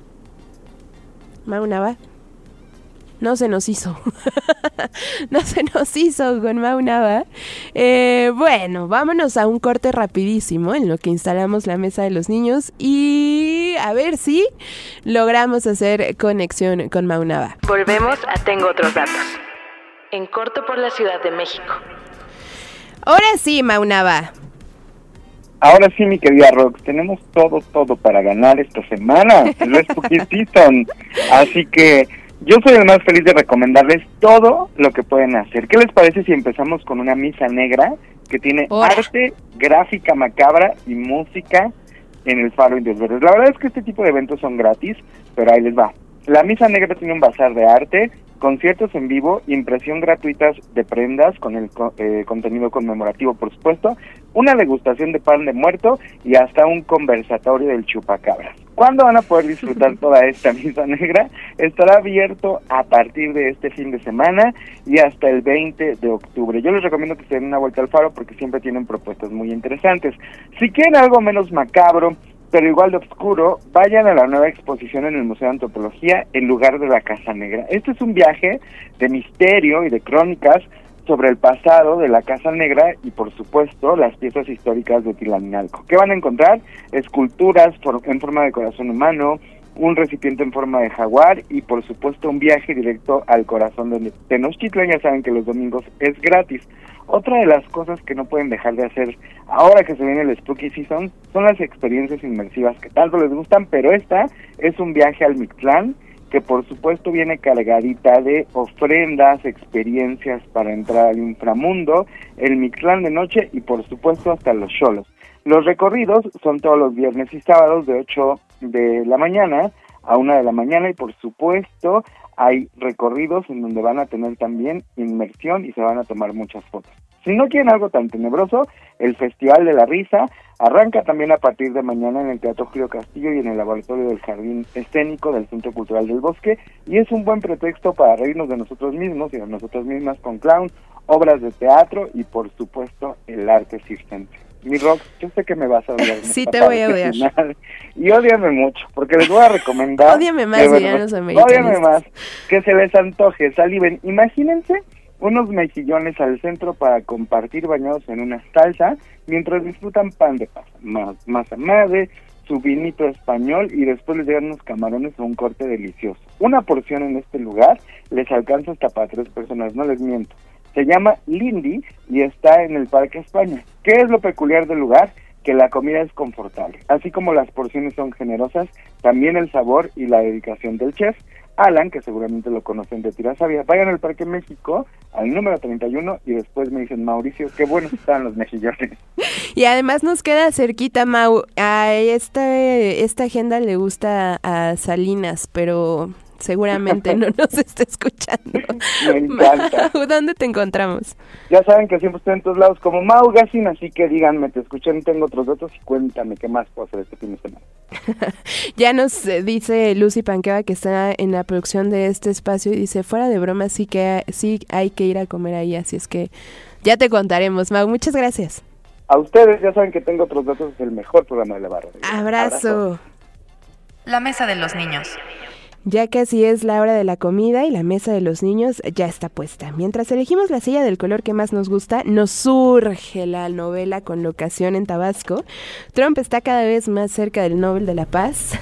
Mau Nava. No se nos hizo. No se nos hizo con Mau Nava. Eh, bueno, vámonos a un corte rapidísimo en lo que instalamos la mesa de los niños y a ver si logramos hacer conexión con Mau Nava. Volvemos a Tengo Otros Datos. En corto por la Ciudad de México. Ahora sí, Mau Nava. Ahora sí, mi querida Rox, tenemos todo, todo para ganar esta semana. Es la Spooky Season. Así que yo soy el más feliz de recomendarles todo lo que pueden hacer. ¿Qué les parece si empezamos con una misa negra que tiene Hola. arte, gráfica macabra y música en el Faro Indios Verdes? La verdad es que este tipo de eventos son gratis, pero ahí les va. La misa negra tiene un bazar de arte, conciertos en vivo, impresión gratuitas de prendas con el eh, contenido conmemorativo, por supuesto, una degustación de pan de muerto y hasta un conversatorio del chupacabras. ¿Cuándo van a poder disfrutar toda esta misa negra? Estará abierto a partir de este fin de semana y hasta el veinte de octubre. Yo les recomiendo que se den una vuelta al Faro porque siempre tienen propuestas muy interesantes. Si quieren algo menos macabro, pero igual de oscuro, vayan a la nueva exposición en el Museo de Antropología en lugar de la Casa Negra. Este es un viaje de misterio y de crónicas sobre el pasado de la Casa Negra y, por supuesto, las piezas históricas de Tlaminalco. ¿Qué van a encontrar? Esculturas por, en forma de corazón humano, un recipiente en forma de jaguar y, por supuesto, un viaje directo al corazón de Tenochtitlan. Ya saben que los domingos es gratis. Otra de las cosas que no pueden dejar de hacer ahora que se viene el Spooky Season son las experiencias inmersivas que tanto les gustan, pero esta es un viaje al Mictlán, que por supuesto viene cargadita de ofrendas, experiencias para entrar al inframundo, el Mictlán de noche y por supuesto hasta los xolos. Los recorridos son todos los viernes y sábados de ocho de la mañana a una de la mañana y por supuesto hay recorridos en donde van a tener también inmersión y se van a tomar muchas fotos. Si no quieren algo tan tenebroso, el Festival de la Risa arranca también a partir de mañana en el Teatro Julio Castillo y en el Laboratorio del Jardín Escénico del Centro Cultural del Bosque, y es un buen pretexto para reírnos de nosotros mismos y de nosotras mismas con clown, obras de teatro y por supuesto el arte circense. Mi Rox, yo sé que me vas a odiar. Sí, te voy a odiar. Final, y ódiame mucho, porque les voy a recomendar... Ódiame más, dirían los americanistas. Ódiame más, que se les antoje, saliven. Imagínense unos mejillones al centro para compartir bañados en una salsa, mientras disfrutan pan de pasa, más, masa madre, su vinito español y después les llegan unos camarones o un corte delicioso. Una porción en este lugar les alcanza hasta para tres personas, no les miento. Se llama Lindy y está en el Parque España. ¿Qué es lo peculiar del lugar? Que la comida es confortable. Así como las porciones son generosas, también el sabor y la dedicación del chef Alan, que seguramente lo conocen de Tirasabia. Vayan al Parque México, al número treinta y uno, y después me dicen, Mauricio, qué buenos están los mejillones. Y además nos queda cerquita, Mau. A esta, esta agenda le gusta a Salinas, pero... seguramente no nos está escuchando. Me encanta. ¿Dónde te encontramos? Ya saben que siempre estoy en todos lados como Mau Gassin, así que díganme, te escuché, tengo otros datos y cuéntame qué más puedo hacer este fin de semana. Ya nos eh, dice Lucy Panqueva, que está en la producción de este espacio, y dice, fuera de broma, sí que sí hay que ir a comer ahí, así es que ya te contaremos, Mau. Muchas gracias. A ustedes, ya saben que tengo otros datos, es el mejor programa de la barra. Abrazo. Abrazo. La mesa de los niños. Ya casi es la hora de la comida y la mesa de los niños ya está puesta. Mientras elegimos la silla del color que más nos gusta, nos surge la novela con locación en Tabasco. Trump está cada vez más cerca del Nobel de la Paz.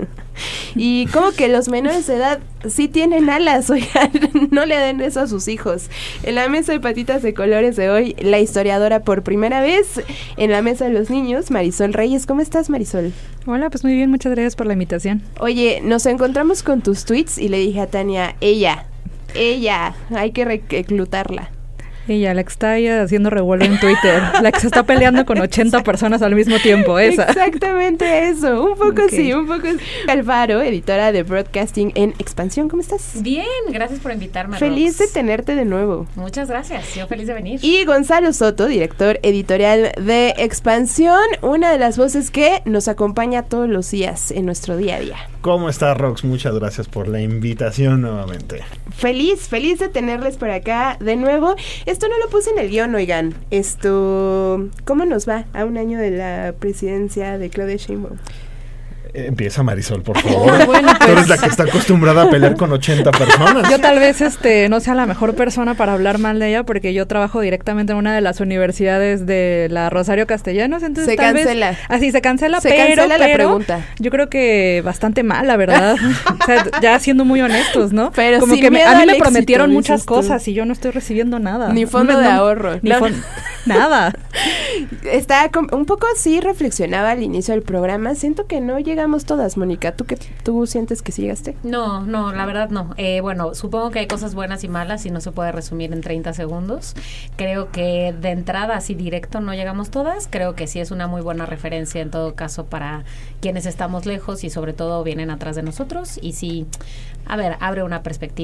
Y como que los menores de edad sí tienen alas, oigan, no le den eso a sus hijos. En la mesa de patitas de colores de hoy, la historiadora por primera vez en la mesa de los niños, Marisol Reyes. ¿Cómo estás, Marisol? Hola, pues muy bien, muchas gracias por la invitación. Oye, nos encontramos con tus tweets y le dije a Tania, ella, ella, hay que reclutarla. Ella, la que está ahí haciendo revuelo en Twitter, la que se está peleando con ochenta personas al mismo tiempo, esa. Exactamente eso, un poco okay. sí, un poco sí. Alvaro, editora de Broadcasting en Expansión, ¿cómo estás? Bien, gracias por invitarme. Feliz Rox. de tenerte de nuevo. Muchas gracias, yo feliz de venir. Y Gonzalo Soto, director editorial de Expansión, una de las voces que nos acompaña todos los días en nuestro día a día. ¿Cómo estás, Rox? Muchas gracias por la invitación nuevamente. Feliz, feliz de tenerles por acá de nuevo. Esto no lo puse en el guión, oigan. Esto, ¿cómo nos va a un año de la presidencia de Claudia Sheinbaum? Empieza Marisol, por favor. Bueno, pues, tú eres la que está acostumbrada a pelear con ochenta personas. Yo tal vez este no sea la mejor persona para hablar mal de ella, porque yo trabajo directamente en una de las universidades de la Rosario Castellanos, entonces se tal cancela. Vez, así se cancela, se pero, cancela la pero pregunta. Yo creo que bastante mal, la verdad. O sea, ya siendo muy honestos, ¿no? Pero como que me, a mí me prometieron éxito, muchas cosas tú. Y yo no estoy recibiendo nada. Ni fondo no, de no, ahorro. Ni no. fon- nada. Está un poco así, reflexionaba al inicio del programa. Siento que no llegamos todas, Mónica. ¿Tú qué, tú sientes que sí llegaste? No, no, la verdad no. Eh, bueno, supongo que hay cosas buenas y malas y no se puede resumir en treinta segundos. Creo que de entrada, así directo, no llegamos todas. Creo que sí es una muy buena referencia en todo caso para quienes estamos lejos y sobre todo vienen atrás de nosotros. Y sí, a ver, abre una perspectiva.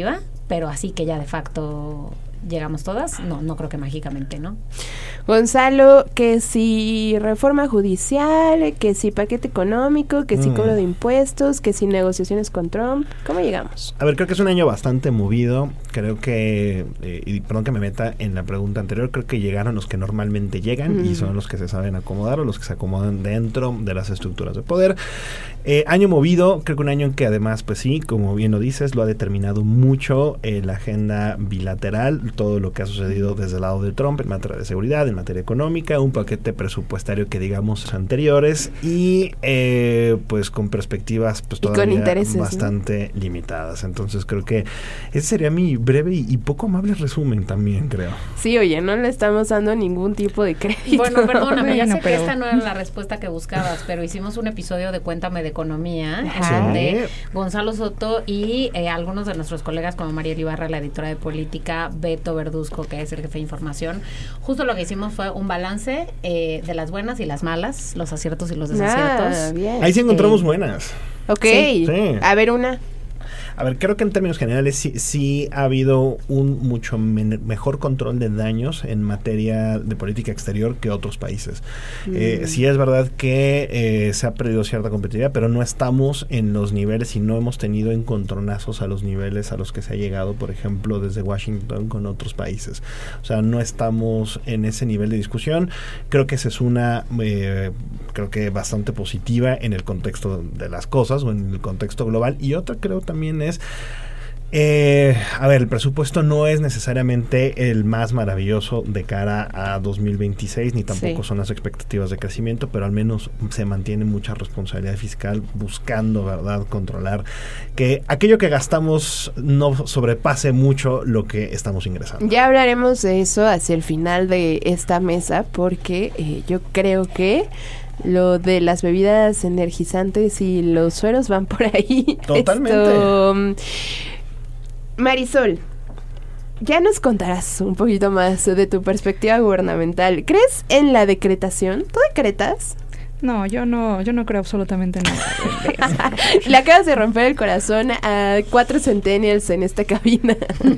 pero así que ya de facto llegamos todas, no, no creo que mágicamente, ¿no? Gonzalo, que si reforma judicial, que si paquete económico, que si Mm. cobro de impuestos, que si negociaciones con Trump, ¿cómo llegamos? A ver, creo que es un año bastante movido. Creo que, eh, y perdón que me meta en la pregunta anterior, creo que llegaron los que normalmente llegan Mm. y son los que se saben acomodar o los que se acomodan dentro de las estructuras de poder. Eh, año movido, creo que un año en que además, pues sí, como bien lo dices, lo ha determinado mucho eh, la agenda bilateral, todo lo que ha sucedido desde el lado de Trump en materia de seguridad, en materia económica, un paquete presupuestario que digamos anteriores y eh, pues con perspectivas pues Y con todavía intereses, ¿no? bastante limitadas. Entonces creo que ese sería mi breve y, y poco amable resumen también, creo. Sí, oye, no le estamos dando ningún tipo de crédito. Bueno, perdóname, ya Bueno, sé pero- que esta no era la respuesta que buscabas, pero hicimos un episodio de Cuéntame de Economía, Ajá. en donde Gonzalo Soto y eh, algunos de nuestros colegas como María Ibarra, la editora de política, Beto Verduzco, que es el jefe de información, justo lo que hicimos fue un balance eh, de las buenas y las malas, los aciertos y los desaciertos. Ah, bien. Ahí sí encontramos Eh, buenas. Ok, Sí. Sí. a ver una. A ver, creo que en términos generales sí, sí ha habido un mucho men- mejor control de daños en materia de política exterior que otros países. Mm. Eh, sí es verdad que eh, se ha perdido cierta competitividad, pero no estamos en los niveles y no hemos tenido encontronazos a los niveles a los que se ha llegado, por ejemplo, desde Washington con otros países. O sea, no estamos en ese nivel de discusión. Creo que esa es una, eh, creo que bastante positiva en el contexto de las cosas o en el contexto global. Y otra creo también es Eh, a ver, el presupuesto no es necesariamente el más maravilloso de cara a dos mil veintiséis, ni tampoco Sí. son las expectativas de crecimiento, pero al menos se mantiene mucha responsabilidad fiscal buscando, ¿verdad?, controlar que aquello que gastamos no sobrepase mucho lo que estamos ingresando. Ya hablaremos de eso hacia el final de esta mesa, porque eh, yo creo que lo de las bebidas energizantes y los sueros van por ahí. Totalmente. Esto, um, Marisol, ya nos contarás un poquito más de tu perspectiva gubernamental. ¿Crees en la decretación? ¿Tú decretas? No, yo no, yo no creo absolutamente nada. Le acabas de romper el corazón a cuatro centennials en esta cabina.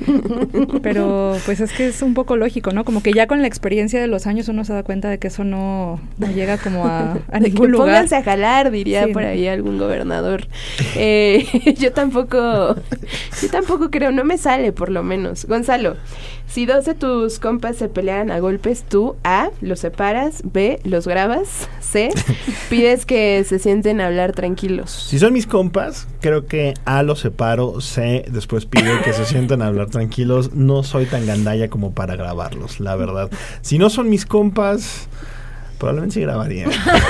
Pero pues es que es un poco lógico, ¿no? Como que ya con la experiencia de los años uno se da cuenta de que eso no, no llega como a, a De ningún que lugar. pónganse a jalar, diría Sí, por ¿no? ahí algún gobernador. Eh, yo tampoco, yo tampoco creo, no me sale por lo menos. Gonzalo, si dos de tus compas se pelearan a golpes, tú A, los separas, B, los grabas, C, pides que se sienten a hablar tranquilos. Si son mis compas, creo que A, los separo, C, después pido que se sientan a hablar tranquilos. No soy tan gandalla como para grabarlos, la verdad. Si no son mis compas, probablemente sí grabaría.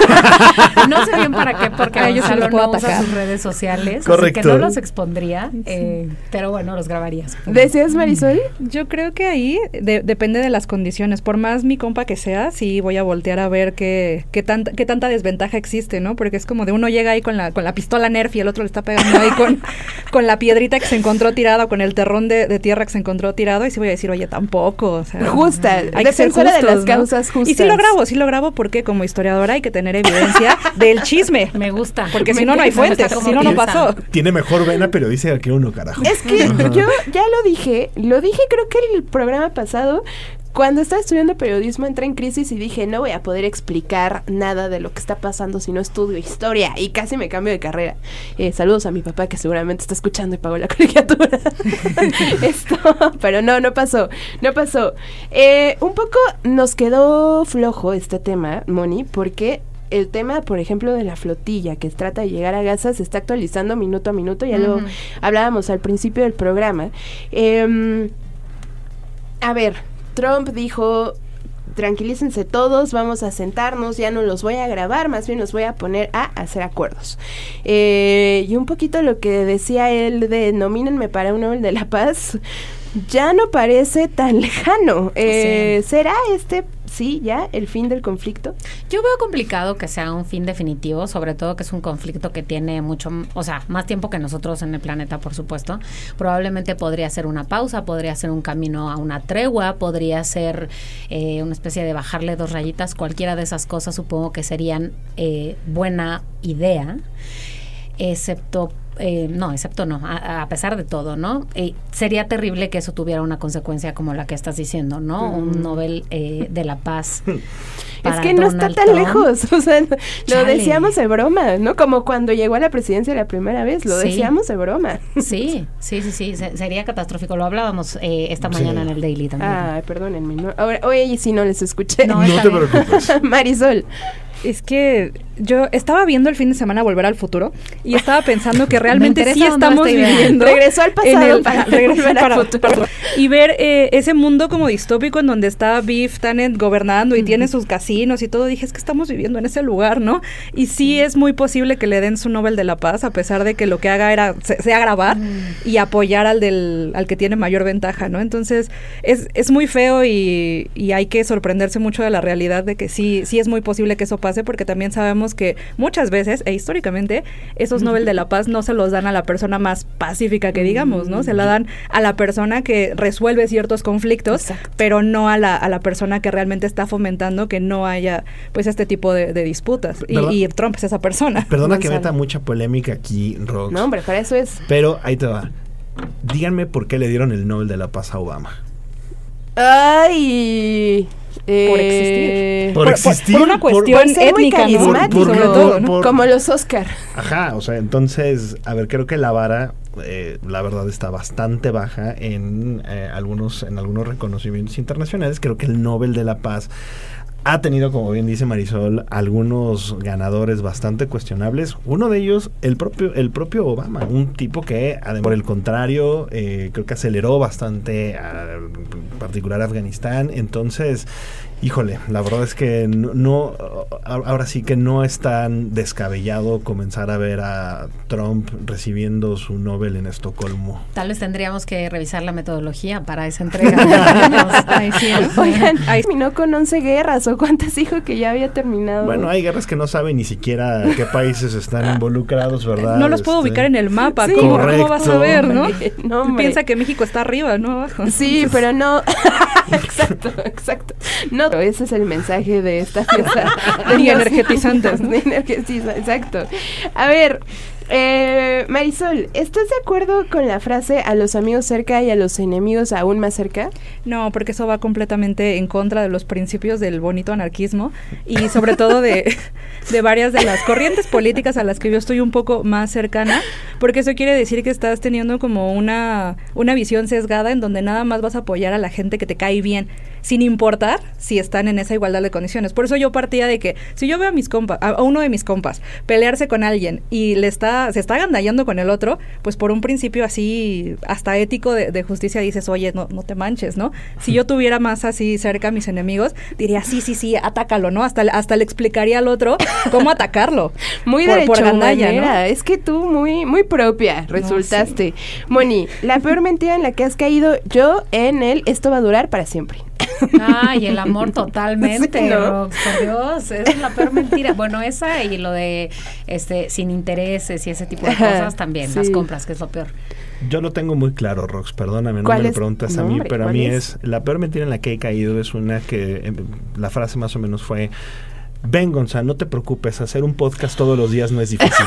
No sé bien para qué, porque Ah, yo sí Gonzalo los puedo no usa atacar. sus redes sociales, Correcto. así que no los expondría, eh, pero bueno, los grabarías. ¿Decías, Marisol? Yo creo que ahí de- depende de las condiciones. Por más mi compa que sea, sí voy a voltear a ver qué, qué, tanta, qué tanta desventaja existe, ¿no? Porque es como de uno llega ahí con la, con la pistola Nerf y el otro le está pegando ahí con, con la piedrita que se encontró tirada o con el terrón de, de tierra que se encontró tirado y sí voy a decir, oye, tampoco. O sea, Justa, hay que ser defensora de justos, las ¿no? causas justas. Y sí lo grabo, sí lo grabo porque como historiadora hay que tener evidencia del chisme. Me gusta. Porque Me si no, no hay gusta fuentes, cómo si no, no piensan. pasó. Tiene mejor vena periodística que uno, carajo. Es que Ajá. yo ya lo dije, lo dije creo que el programa pasado, cuando estaba estudiando periodismo entré en crisis y dije, no voy a poder explicar nada de lo que está pasando si no estudio historia, y casi me cambio de carrera. Eh, saludos a mi papá que seguramente está escuchando y pagó la colegiatura. Esto, pero no, no pasó, no pasó. Eh, un poco nos quedó flojo este tema, Moni, porque el tema, por ejemplo, de la flotilla que trata de llegar a Gaza se está actualizando minuto a minuto, ya lo Ujú. hablábamos al principio del programa. Eh, a ver, Trump dijo, tranquilícense todos, vamos a sentarnos, ya no los voy a grabar, más bien los voy a poner a hacer acuerdos. Eh, y un poquito lo que decía él de nomínenme para un Nobel de la Paz, ya no parece tan lejano. Eh, Sí. ¿Será este, sí, ya el fin del conflicto? Yo veo complicado que sea un fin definitivo, sobre todo que es un conflicto que tiene mucho, o sea, más tiempo que nosotros en el planeta, por supuesto. Probablemente podría ser una pausa, podría ser un camino a una tregua, podría ser eh, una especie de bajarle dos rayitas. Cualquiera de esas cosas supongo que serían eh, buena idea, excepto eh, no, excepto no, a, a pesar de todo, ¿no? Eh, sería terrible que eso tuviera una consecuencia como la que estás diciendo, ¿no? Mm. Un Nobel eh, de la Paz. Es que no está tan Trump. lejos, o sea, lo Chale. decíamos de broma, ¿no? Como cuando llegó a la presidencia la primera vez, lo sí. decíamos de broma. Sí, sí, sí, sí, Se, sería catastrófico, lo hablábamos eh, esta sí. mañana en el Daily también. Ay, perdónenme, no, ahora, oye, si no les escuché. No, no te preocupes. Marisol. Es que yo estaba viendo el fin de semana Volver al Futuro y estaba pensando que realmente sí estamos viviendo. Regresó al pasado. El, para regresó para, al futuro. Y ver eh, ese mundo como distópico en donde está Biff Tannen gobernando y uh-huh. tiene sus casinos y todo. Dije, es que estamos viviendo en ese lugar, ¿no? Y sí uh-huh. es muy posible que le den su Nobel de la Paz, a pesar de que lo que haga era sea grabar uh-huh. y apoyar al del al que tiene mayor ventaja, ¿no? Entonces es, es muy feo y, y hay que sorprenderse mucho de la realidad de que sí, sí es muy posible que eso pase, porque también sabemos que muchas veces, e históricamente, esos Nobel de la Paz no se los dan a la persona más pacífica que digamos, ¿no? Se la dan a la persona que resuelve ciertos conflictos, Exacto. pero no a la, a la persona que realmente está fomentando que no haya, pues, este tipo de, de disputas. Y, y Trump es esa persona. Perdona que meta mucha polémica aquí, Rox. No, hombre, para eso es. Pero ahí te va. Díganme por qué le dieron el Nobel de la Paz a Obama. Ay... Eh, por existir. Por, por existir. Por, por una cuestión por, por étnica, ¿no? Por, por, sobre por, todo, ¿no? por, como los Oscar. Ajá, o sea, entonces, a ver, creo que la vara, eh, la verdad, está bastante baja en eh, algunos, en algunos reconocimientos internacionales. Creo que el Nobel de la Paz ha tenido, como bien dice Marisol, algunos ganadores bastante cuestionables. Uno de ellos, el propio el propio Obama, un tipo que, por el contrario, eh, creo que aceleró bastante, a, en particular a Afganistán. Entonces, híjole, la verdad es que no, no, ahora sí que no es tan descabellado comenzar a ver a Trump recibiendo su Nobel en Estocolmo. Tal vez tendríamos que revisar la metodología para esa entrega. Ay, sí, oigan, terminó con once guerras, ¿o cuántas dijo que ya había terminado? Bueno, hay guerras que no saben ni siquiera qué países están involucrados, ¿verdad? No los puedo este... ubicar en el mapa. Sí, ¿Cómo, ¿Cómo vas a ver, no? no Piensa que México está arriba, ¿no? Abajo. Sí, pero no. Exacto, exacto. No, ese es el mensaje de esta fiesta. Ni energetizantes. Ni energizantes, exacto. A ver, eh, Marisol, ¿estás de acuerdo con la frase a los amigos cerca y a los enemigos aún más cerca? No, porque eso va completamente en contra de los principios del bonito anarquismo y sobre todo de, de varias de las corrientes políticas a las que yo estoy un poco más cercana, porque eso quiere decir que estás teniendo como una, una visión sesgada en donde nada más vas a apoyar a la gente que te cae bien, sin importar si están en esa igualdad de condiciones. Por eso yo partía de que si yo veo a mis compas, a uno de mis compas pelearse con alguien y le está, se está agandallando con el otro, pues por un principio así hasta ético de, de justicia dices, oye, no, no te manches, ¿no? Si yo tuviera más así cerca a mis enemigos, diría, sí, sí, sí, atácalo, ¿no? Hasta, hasta le explicaría al otro cómo atacarlo. Muy por, por gandalla, ¿no? Es que tú muy, muy propia resultaste. No, sí. Moni, la peor mentira en la que has caído yo en el esto va a durar para siempre. Ay, el amor totalmente, sí, ¿no? Rox, por Dios, esa es la peor mentira. Bueno, esa y lo de este sin intereses y ese tipo de cosas también, sí. Las compras, que es lo peor. Yo lo tengo muy claro, Rox, perdóname, no me lo preguntas a mí, hombre, pero a mí es? es, la peor mentira en la que he caído es una que, eh, la frase más o menos fue, ven, Gonzalo, no te preocupes, hacer un podcast todos los días no es difícil.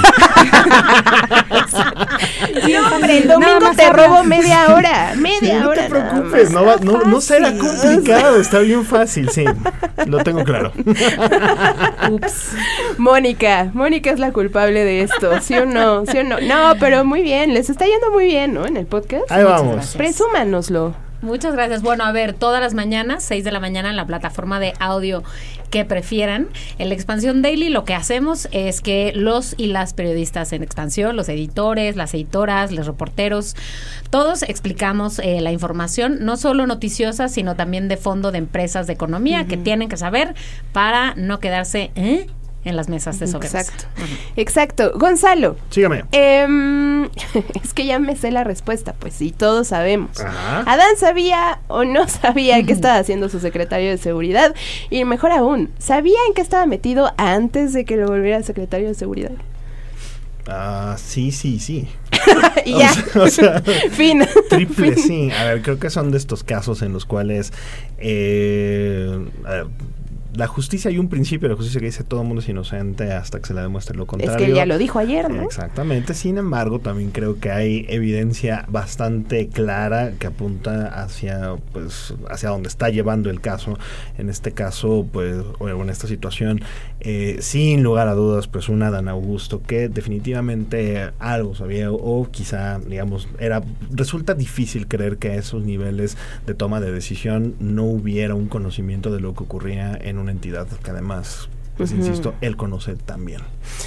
No, hombre, el domingo te robo media hora, media sí, hora. No te preocupes, no, va, no, no será complicado, está bien fácil, sí, lo tengo claro. Ups. Mónica, Mónica es la culpable de esto, ¿sí o no? ¿Sí o no? No, pero muy bien, les está yendo muy bien, ¿no? En el podcast. Ahí vamos. Presúmanoslo. Muchas gracias. Bueno, a ver, todas las mañanas, seis de la mañana, en la plataforma de audio que prefieran, en la Expansión Daily, lo que hacemos es que los y las periodistas en Expansión, los editores, las editoras, los reporteros, todos explicamos eh, la información, no solo noticiosa, sino también de fondo de empresas de economía, uh-huh, que tienen que saber para no quedarse ¿eh? en las mesas de sobremesa. Exacto, uh-huh. Exacto. Gonzalo. Sígame. Eh, es que ya me sé la respuesta, pues sí, todos sabemos. Ajá. Adán sabía o no sabía qué estaba haciendo su secretario de seguridad, y mejor aún, ¿sabía en qué estaba metido antes de que lo volviera secretario de seguridad? Ah, uh, sí, sí, sí. Y ya. O sea, o sea, fin. Triple, fin. Sí. A ver, creo que son de estos casos en los cuales eh, a ver, la justicia, hay un principio de la justicia que dice todo el mundo es inocente hasta que se le demuestre lo contrario. Es que ya lo dijo ayer, ¿no? Exactamente. Sin embargo, también creo que hay evidencia bastante clara que apunta hacia, pues, hacia donde está llevando el caso. En este caso, pues, o en esta situación, eh, sin lugar a dudas, pues, un Adán Augusto que definitivamente algo sabía o, o quizá, digamos, era resulta difícil creer que a esos niveles de toma de decisión no hubiera un conocimiento de lo que ocurría en una entidad que además, pues, uh-huh. insisto, él conoce también.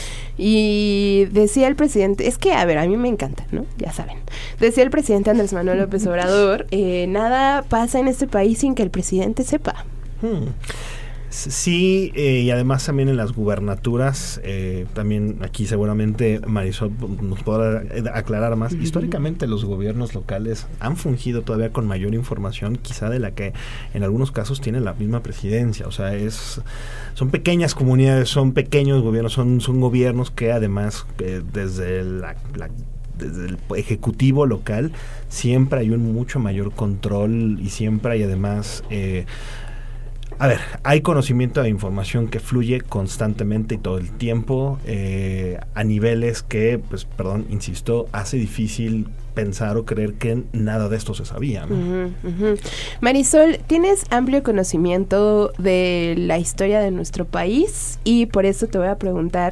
Y decía el presidente, es que, a ver, a mí me encanta, ¿no? Ya saben. Decía el presidente Andrés Manuel López Obrador, eh, nada pasa en este país sin que el presidente sepa. Hmm. Sí, eh, y además también en las gubernaturas, eh, también aquí seguramente Marisol nos podrá aclarar más. Uh-huh. Históricamente los gobiernos locales han fungido todavía con mayor información, quizá de la que en algunos casos tiene la misma presidencia. O sea, es son pequeñas comunidades, son pequeños gobiernos, son, son gobiernos que además eh, desde la, la desde el ejecutivo local siempre hay un mucho mayor control y siempre hay además... Eh, A ver, hay conocimiento de información que fluye constantemente y todo el tiempo eh, a niveles que, pues, perdón, insisto, hace difícil pensar o creer que nada de esto se sabía, ¿no? Uh-huh, uh-huh. Marisol, tienes amplio conocimiento de la historia de nuestro país y por eso te voy a preguntar,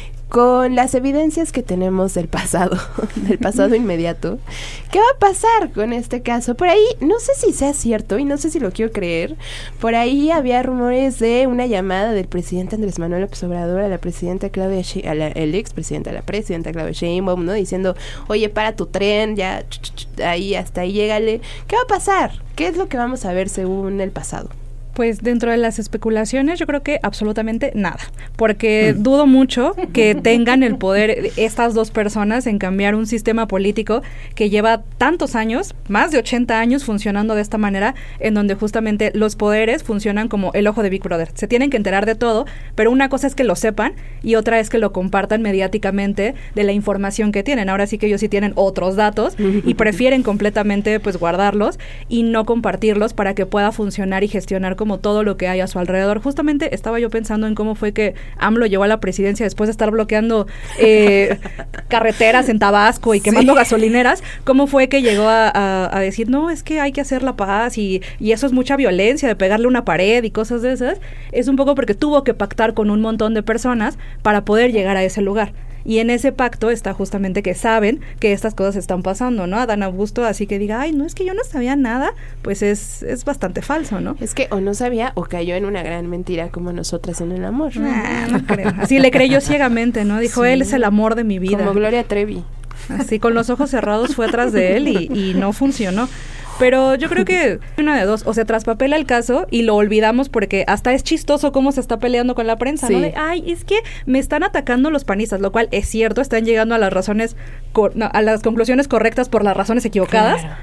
con las evidencias que tenemos del pasado, del pasado inmediato, ¿qué va a pasar con este caso? Por ahí, no sé si sea cierto y no sé si lo quiero creer, por ahí había rumores de una llamada del presidente Andrés Manuel López Obrador a la presidenta Claudia She- a la, el expresidente, a la presidenta Claudia Sheinbaum, ¿no? Diciendo, oye, para tu tren, ya, ch- ch- ch- ahí, hasta ahí, llégale. ¿Qué va a pasar? ¿Qué es lo que vamos a ver según el pasado? Pues dentro de las especulaciones yo creo que absolutamente nada, porque mm. dudo mucho que tengan el poder estas dos personas en cambiar un sistema político que lleva tantos años, más de ochenta años funcionando de esta manera, en donde justamente los poderes funcionan como el ojo de Big Brother. Se tienen que enterar de todo, pero una cosa es que lo sepan y otra es que lo compartan mediáticamente de la información que tienen. Ahora sí que ellos sí tienen otros datos y prefieren completamente pues guardarlos y no compartirlos para que pueda funcionar y gestionar como todo lo que hay a su alrededor. Justamente estaba yo pensando en cómo fue que AMLO llegó a la presidencia después de estar bloqueando eh, carreteras en Tabasco y quemando sí. gasolineras, cómo fue que llegó a, a, a decir, no, es que hay que hacer la paz y, y eso es mucha violencia, de pegarle una pared y cosas de esas. Es un poco porque tuvo que pactar con un montón de personas para poder llegar a ese lugar. Y en ese pacto está justamente que saben que estas cosas están pasando, ¿no? Adán Augusto, así que diga, ay, no, es que yo no sabía nada, pues es, es bastante falso, ¿no? Es que o no sabía o cayó en una gran mentira como nosotras en el amor. Nah, no creo. Así le creyó ciegamente, ¿no? Dijo, sí. Él es el amor de mi vida. Como Gloria Trevi. Así, con los ojos cerrados fue atrás de él y, y no funcionó. Pero yo creo que una de dos, o se traspapela el caso y lo olvidamos porque hasta es chistoso cómo se está peleando con la prensa, sí. ¿no? De, ay, es que me están atacando los panistas, lo cual es cierto, están llegando a las razones, co- no, a las conclusiones correctas por las razones equivocadas, claro.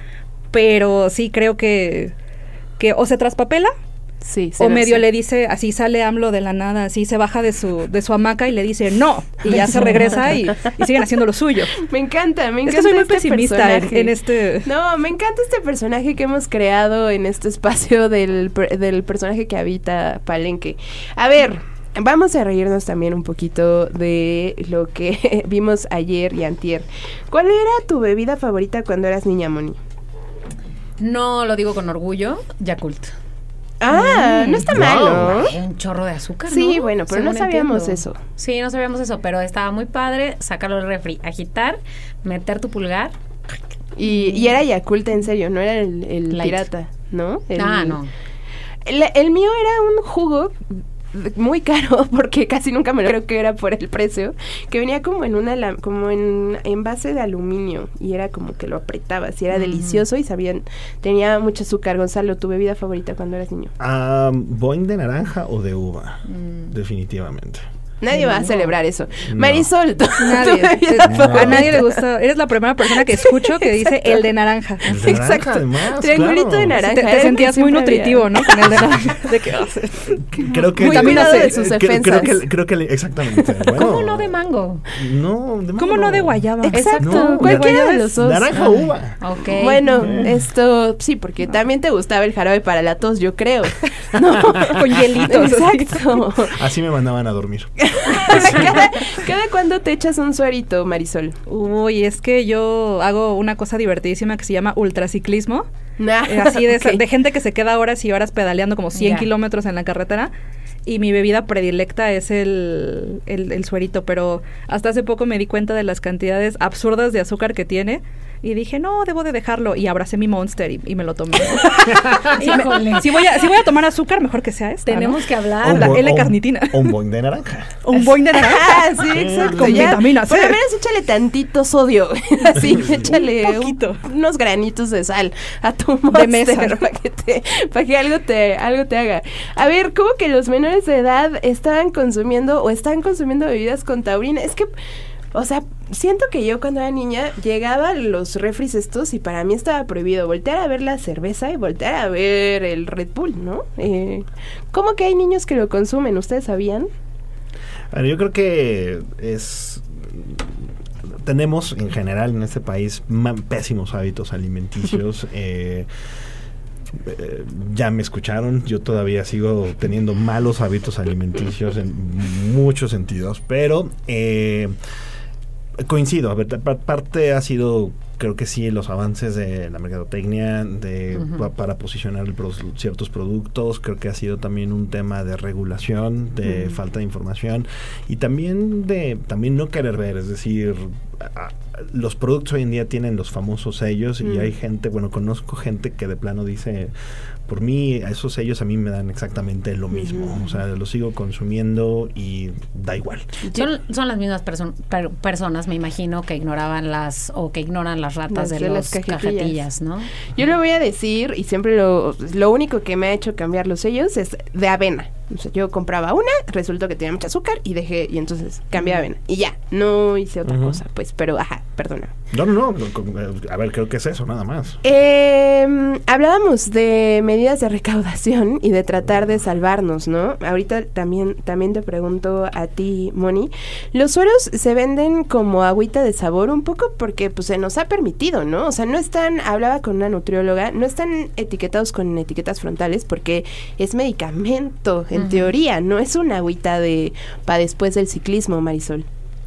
Pero sí creo que, que o se traspapela, sí, o medio sí. le dice, así sale AMLO de la nada, así se baja de su de su hamaca y le dice no, y ya se regresa y, y siguen haciendo lo suyo. Me encanta, me encanta. Es que soy muy este pesimista en, en este... No, me encanta este personaje que hemos creado en este espacio del, del personaje que habita Palenque. A ver, vamos a reírnos también un poquito de lo que vimos ayer y antier. ¿Cuál era tu bebida favorita cuando eras niña, Moni? No lo digo con orgullo, Yakult. Ah, mm, no está wow. mal, ¿no? Hay un chorro de azúcar, sí, ¿no? bueno, pero Según no sabíamos entiendo. eso. Sí, no sabíamos eso, pero estaba muy padre. Sácalo del refri, agitar, meter tu pulgar. Y, y era Yakult, en serio, no era el, el pirata, ¿no? El, ah, no. El, el mío era un jugo muy caro, porque casi nunca me lo creo que era por el precio, que venía como en una como en envase de aluminio y era como que lo apretabas y era mm. delicioso y sabían, tenía mucho azúcar. Gonzalo, ¿tu bebida favorita cuando eras niño? Um, ¿Boing de naranja o de uva? Mm. Definitivamente. Nadie va a celebrar eso. No. Marisol, nadie. No. A nadie le gusta. Eres la primera persona que escucho que dice Exacto. el de naranja. El de naranja, Exacto. Además, triangulito claro. de naranja. Te, te sentías muy nutritivo, había. ¿no? Con el de naranja. ¿De qué haces? Creo que muy cuidado de sus defensas. Creo que, creo que exactamente. Bueno, ¿cómo no de mango? No, de mango. ¿Cómo no de guayaba? Exacto. No, cualquiera de los dos. Naranja o uva. Okay. Bueno, eh. esto sí, porque también te gustaba el jarabe para la tos, yo creo. No, con hielitos. Exacto. Así me mandaban a dormir. cada, cada cuándo te echas un suerito, Marisol. Uy, es que yo hago una cosa divertidísima que se llama ultraciclismo. Nah, eh, así de, okay. de gente que se queda horas y horas pedaleando como cien yeah. kilómetros en la carretera. Y mi bebida predilecta es el, el, el suerito, pero hasta hace poco me di cuenta de las cantidades absurdas de azúcar que tiene. Y dije, no, debo de dejarlo. Y abracé mi Monster y, y me lo tomé. si, me, si, voy a, si voy a tomar azúcar, mejor que sea esta. Tenemos ¿no? que hablar. La L-carnitina. O un boing de naranja. Un boing de naranja. Ah, sí, exacto. Con ya, vitaminas. Por lo menos échale tantito sodio. Así, échale un poquito. Un, unos granitos de sal a tu Monster para que, te, para que algo, te, algo te haga. A ver, ¿cómo que los menores de edad estaban consumiendo o están consumiendo bebidas con taurina? Es que... O sea, siento que yo cuando era niña llegaba a los refris estos y para mí estaba prohibido voltear a ver la cerveza y voltear a ver el Red Bull, ¿no? Eh, ¿Cómo que hay niños que lo consumen? ¿Ustedes sabían? Bueno, yo creo que es... Tenemos en general en este país ma- pésimos hábitos alimenticios. eh, Eh, ya me escucharon, yo todavía sigo teniendo malos hábitos alimenticios en muchos sentidos, pero eh, coincido, a ver, pa- parte ha sido, creo que sí, los avances de la mercadotecnia de, uh-huh. pa- para posicionar el pro- ciertos productos, creo que ha sido también un tema de regulación, de uh-huh. falta de información y también de también no querer ver, es decir, a, a, los productos hoy en día tienen los famosos sellos mm. y hay gente, bueno, conozco gente que de plano dice, por mí, esos sellos a mí me dan exactamente lo mismo, mm. o sea, los sigo consumiendo y da igual. Son, son las mismas perso- per- personas, me imagino, que ignoraban las, o que ignoran las ratas las, de, de las cajetillas. cajetillas, ¿no? Yo lo voy a decir, y siempre lo, lo único que me ha hecho cambiar los sellos es de avena. O sea, yo compraba una, resultó que tenía mucho azúcar y dejé, y entonces cambié a avena. Y ya, no hice otra uh-huh. cosa, pues, pero ajá, perdona. No, no, no, a ver, creo que es eso, nada más. Eh, hablábamos de medidas de recaudación y de tratar de salvarnos, ¿no? Ahorita también, también te pregunto a ti, Moni, los sueros se venden como agüita de sabor un poco porque pues se nos ha permitido, ¿no? O sea, no están, hablaba con una nutrióloga, no están etiquetados con etiquetas frontales porque es medicamento, en uh-huh. teoría, no es una agüita de para después del ciclismo, Marisol.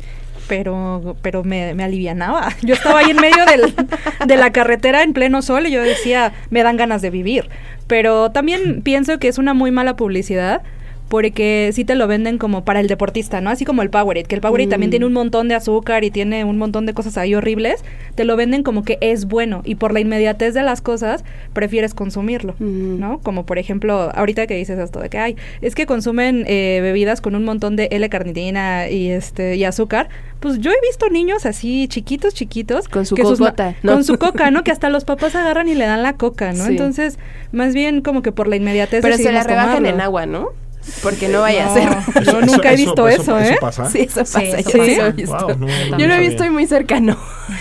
Pero pero me, me alivianaba. Yo estaba ahí en medio del, de la carretera en pleno sol y yo decía, me dan ganas de vivir. Pero también pienso que es una muy mala publicidad porque sí te lo venden como para el deportista, ¿no? Así como el Powerade, que el Powerade mm. también tiene un montón de azúcar y tiene un montón de cosas ahí horribles, te lo venden como que es bueno y por la inmediatez de las cosas prefieres consumirlo, mm. ¿no? Como por ejemplo, ahorita que dices esto de que hay, es que consumen eh, bebidas con un montón de L-carnitina y este y azúcar, pues yo he visto niños así chiquitos, chiquitos. Con su coca, ¿no? Con su coca, ¿no? Que hasta los papás agarran y le dan la coca, ¿no? Sí. Entonces, más bien como que por la inmediatez pero se la rebajan tomarlo. En agua, ¿no? Porque no vaya no, a ser. Yo nunca he visto eso, eso, ¿eh? ¿Eso pasa? Sí, eso pasa. Sí, eso yo pasa. lo he visto. Wow, no, no, yo lo he no visto y muy cercano.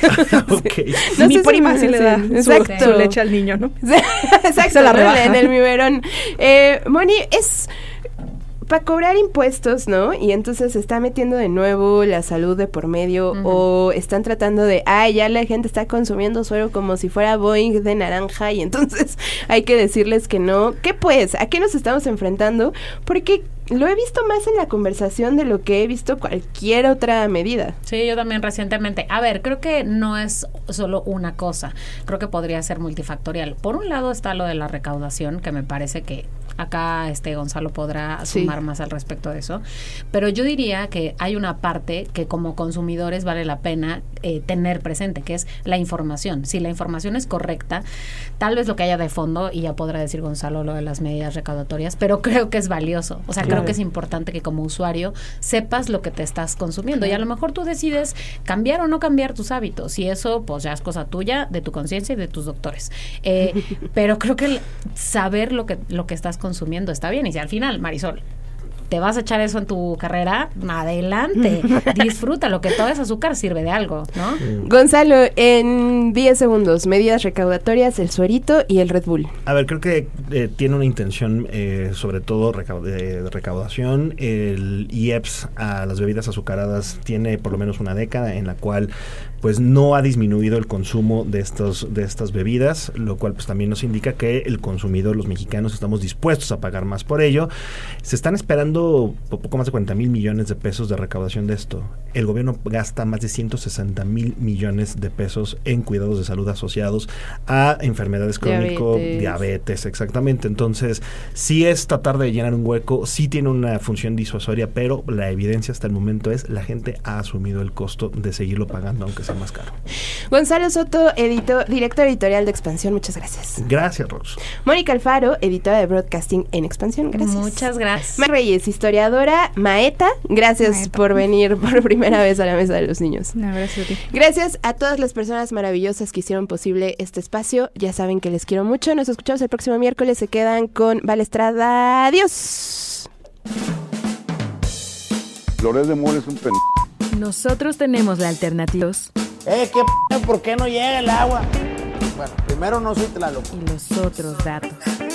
Okay. No Mi sé prima si sí le da Exacto. Su, su leche al niño, ¿no? Exacto. Se la rebaja. En el biberón. Eh, Moni, es... para cobrar impuestos, ¿no? Y entonces se está metiendo de nuevo la salud de por medio uh-huh. o están tratando de, ay, ya la gente está consumiendo suero como si fuera Boeing de naranja y entonces hay que decirles que no. ¿Qué pues? ¿A qué nos estamos enfrentando? Porque lo he visto más en la conversación de lo que he visto cualquier otra medida. Sí, yo también recientemente. A ver, creo que no es solo una cosa. Creo que podría ser multifactorial. Por un lado está lo de la recaudación, que me parece que acá este Gonzalo podrá sumar sí. más al respecto de eso. Pero yo diría que hay una parte que como consumidores vale la pena eh, tener presente, que es la información. Si la información es correcta, tal vez lo que haya de fondo, y ya podrá decir Gonzalo lo de las medidas recaudatorias, pero creo que es valioso. O sea, claro. creo que es importante que como usuario sepas lo que te estás consumiendo. Y a lo mejor tú decides cambiar o no cambiar tus hábitos. Y eso, pues ya es cosa tuya, de tu conciencia y de tus doctores. Eh, pero creo que el saber lo que, lo que estás consumiendo está bien. Y si al final, Marisol, te vas a echar eso en tu carrera, adelante, disfrútalo, que todo ese azúcar sirve de algo, ¿no? Mm. Gonzalo, en diez segundos, medidas recaudatorias, el suerito y el Red Bull. A ver, creo que eh, tiene una intención, eh, sobre todo recau- de recaudación. El I E P S a las bebidas azucaradas tiene por lo menos una década en la cual pues no ha disminuido el consumo de estos de estas bebidas, lo cual pues también nos indica que el consumidor, los mexicanos, estamos dispuestos a pagar más por ello. Se están esperando poco más de cuarenta mil millones de pesos de recaudación de esto. El gobierno gasta más de ciento sesenta mil millones de pesos en cuidados de salud asociados a enfermedades crónicas, diabetes. diabetes, exactamente. Entonces, sí es tratar de llenar un hueco, sí tiene una función disuasoria, pero la evidencia hasta el momento es la gente ha asumido el costo de seguirlo pagando, aunque sea más caro. Gonzalo Soto, editor, director editorial de Expansión, muchas gracias. Gracias, Rose. Mónica Alfaro, editora de Broadcasting en Expansión, gracias. Muchas gracias. Mar Reyes, historiadora, Maeta, gracias Maeta. por venir por primera vez a la mesa de los niños. No, gracias a ti. Gracias a todas las personas maravillosas que hicieron posible este espacio. Ya saben que les quiero mucho. Nos escuchamos el próximo miércoles. Se quedan con Val Estrada. Adiós. Flores de Mora es un pen... Nosotros tenemos la alternativa. Eh, ¿qué p***? ¿Por qué no llega el agua? Bueno, primero no soy Tlaloc. Y los otros datos.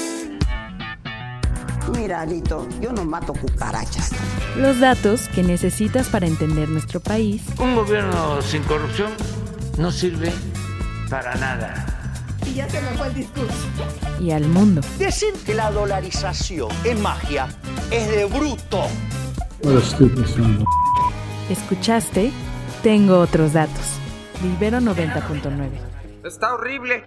Mira, Alito, yo no mato cucarachas. Los datos que necesitas para entender nuestro país. Un gobierno sin corrupción no sirve para nada. Y ya se me fue el discurso. Y al mundo. Decir que la dolarización es magia es de bruto. What a stupid son. Escuchaste Tengo Otros Datos. De Ibero noventa punto nueve. Está horrible.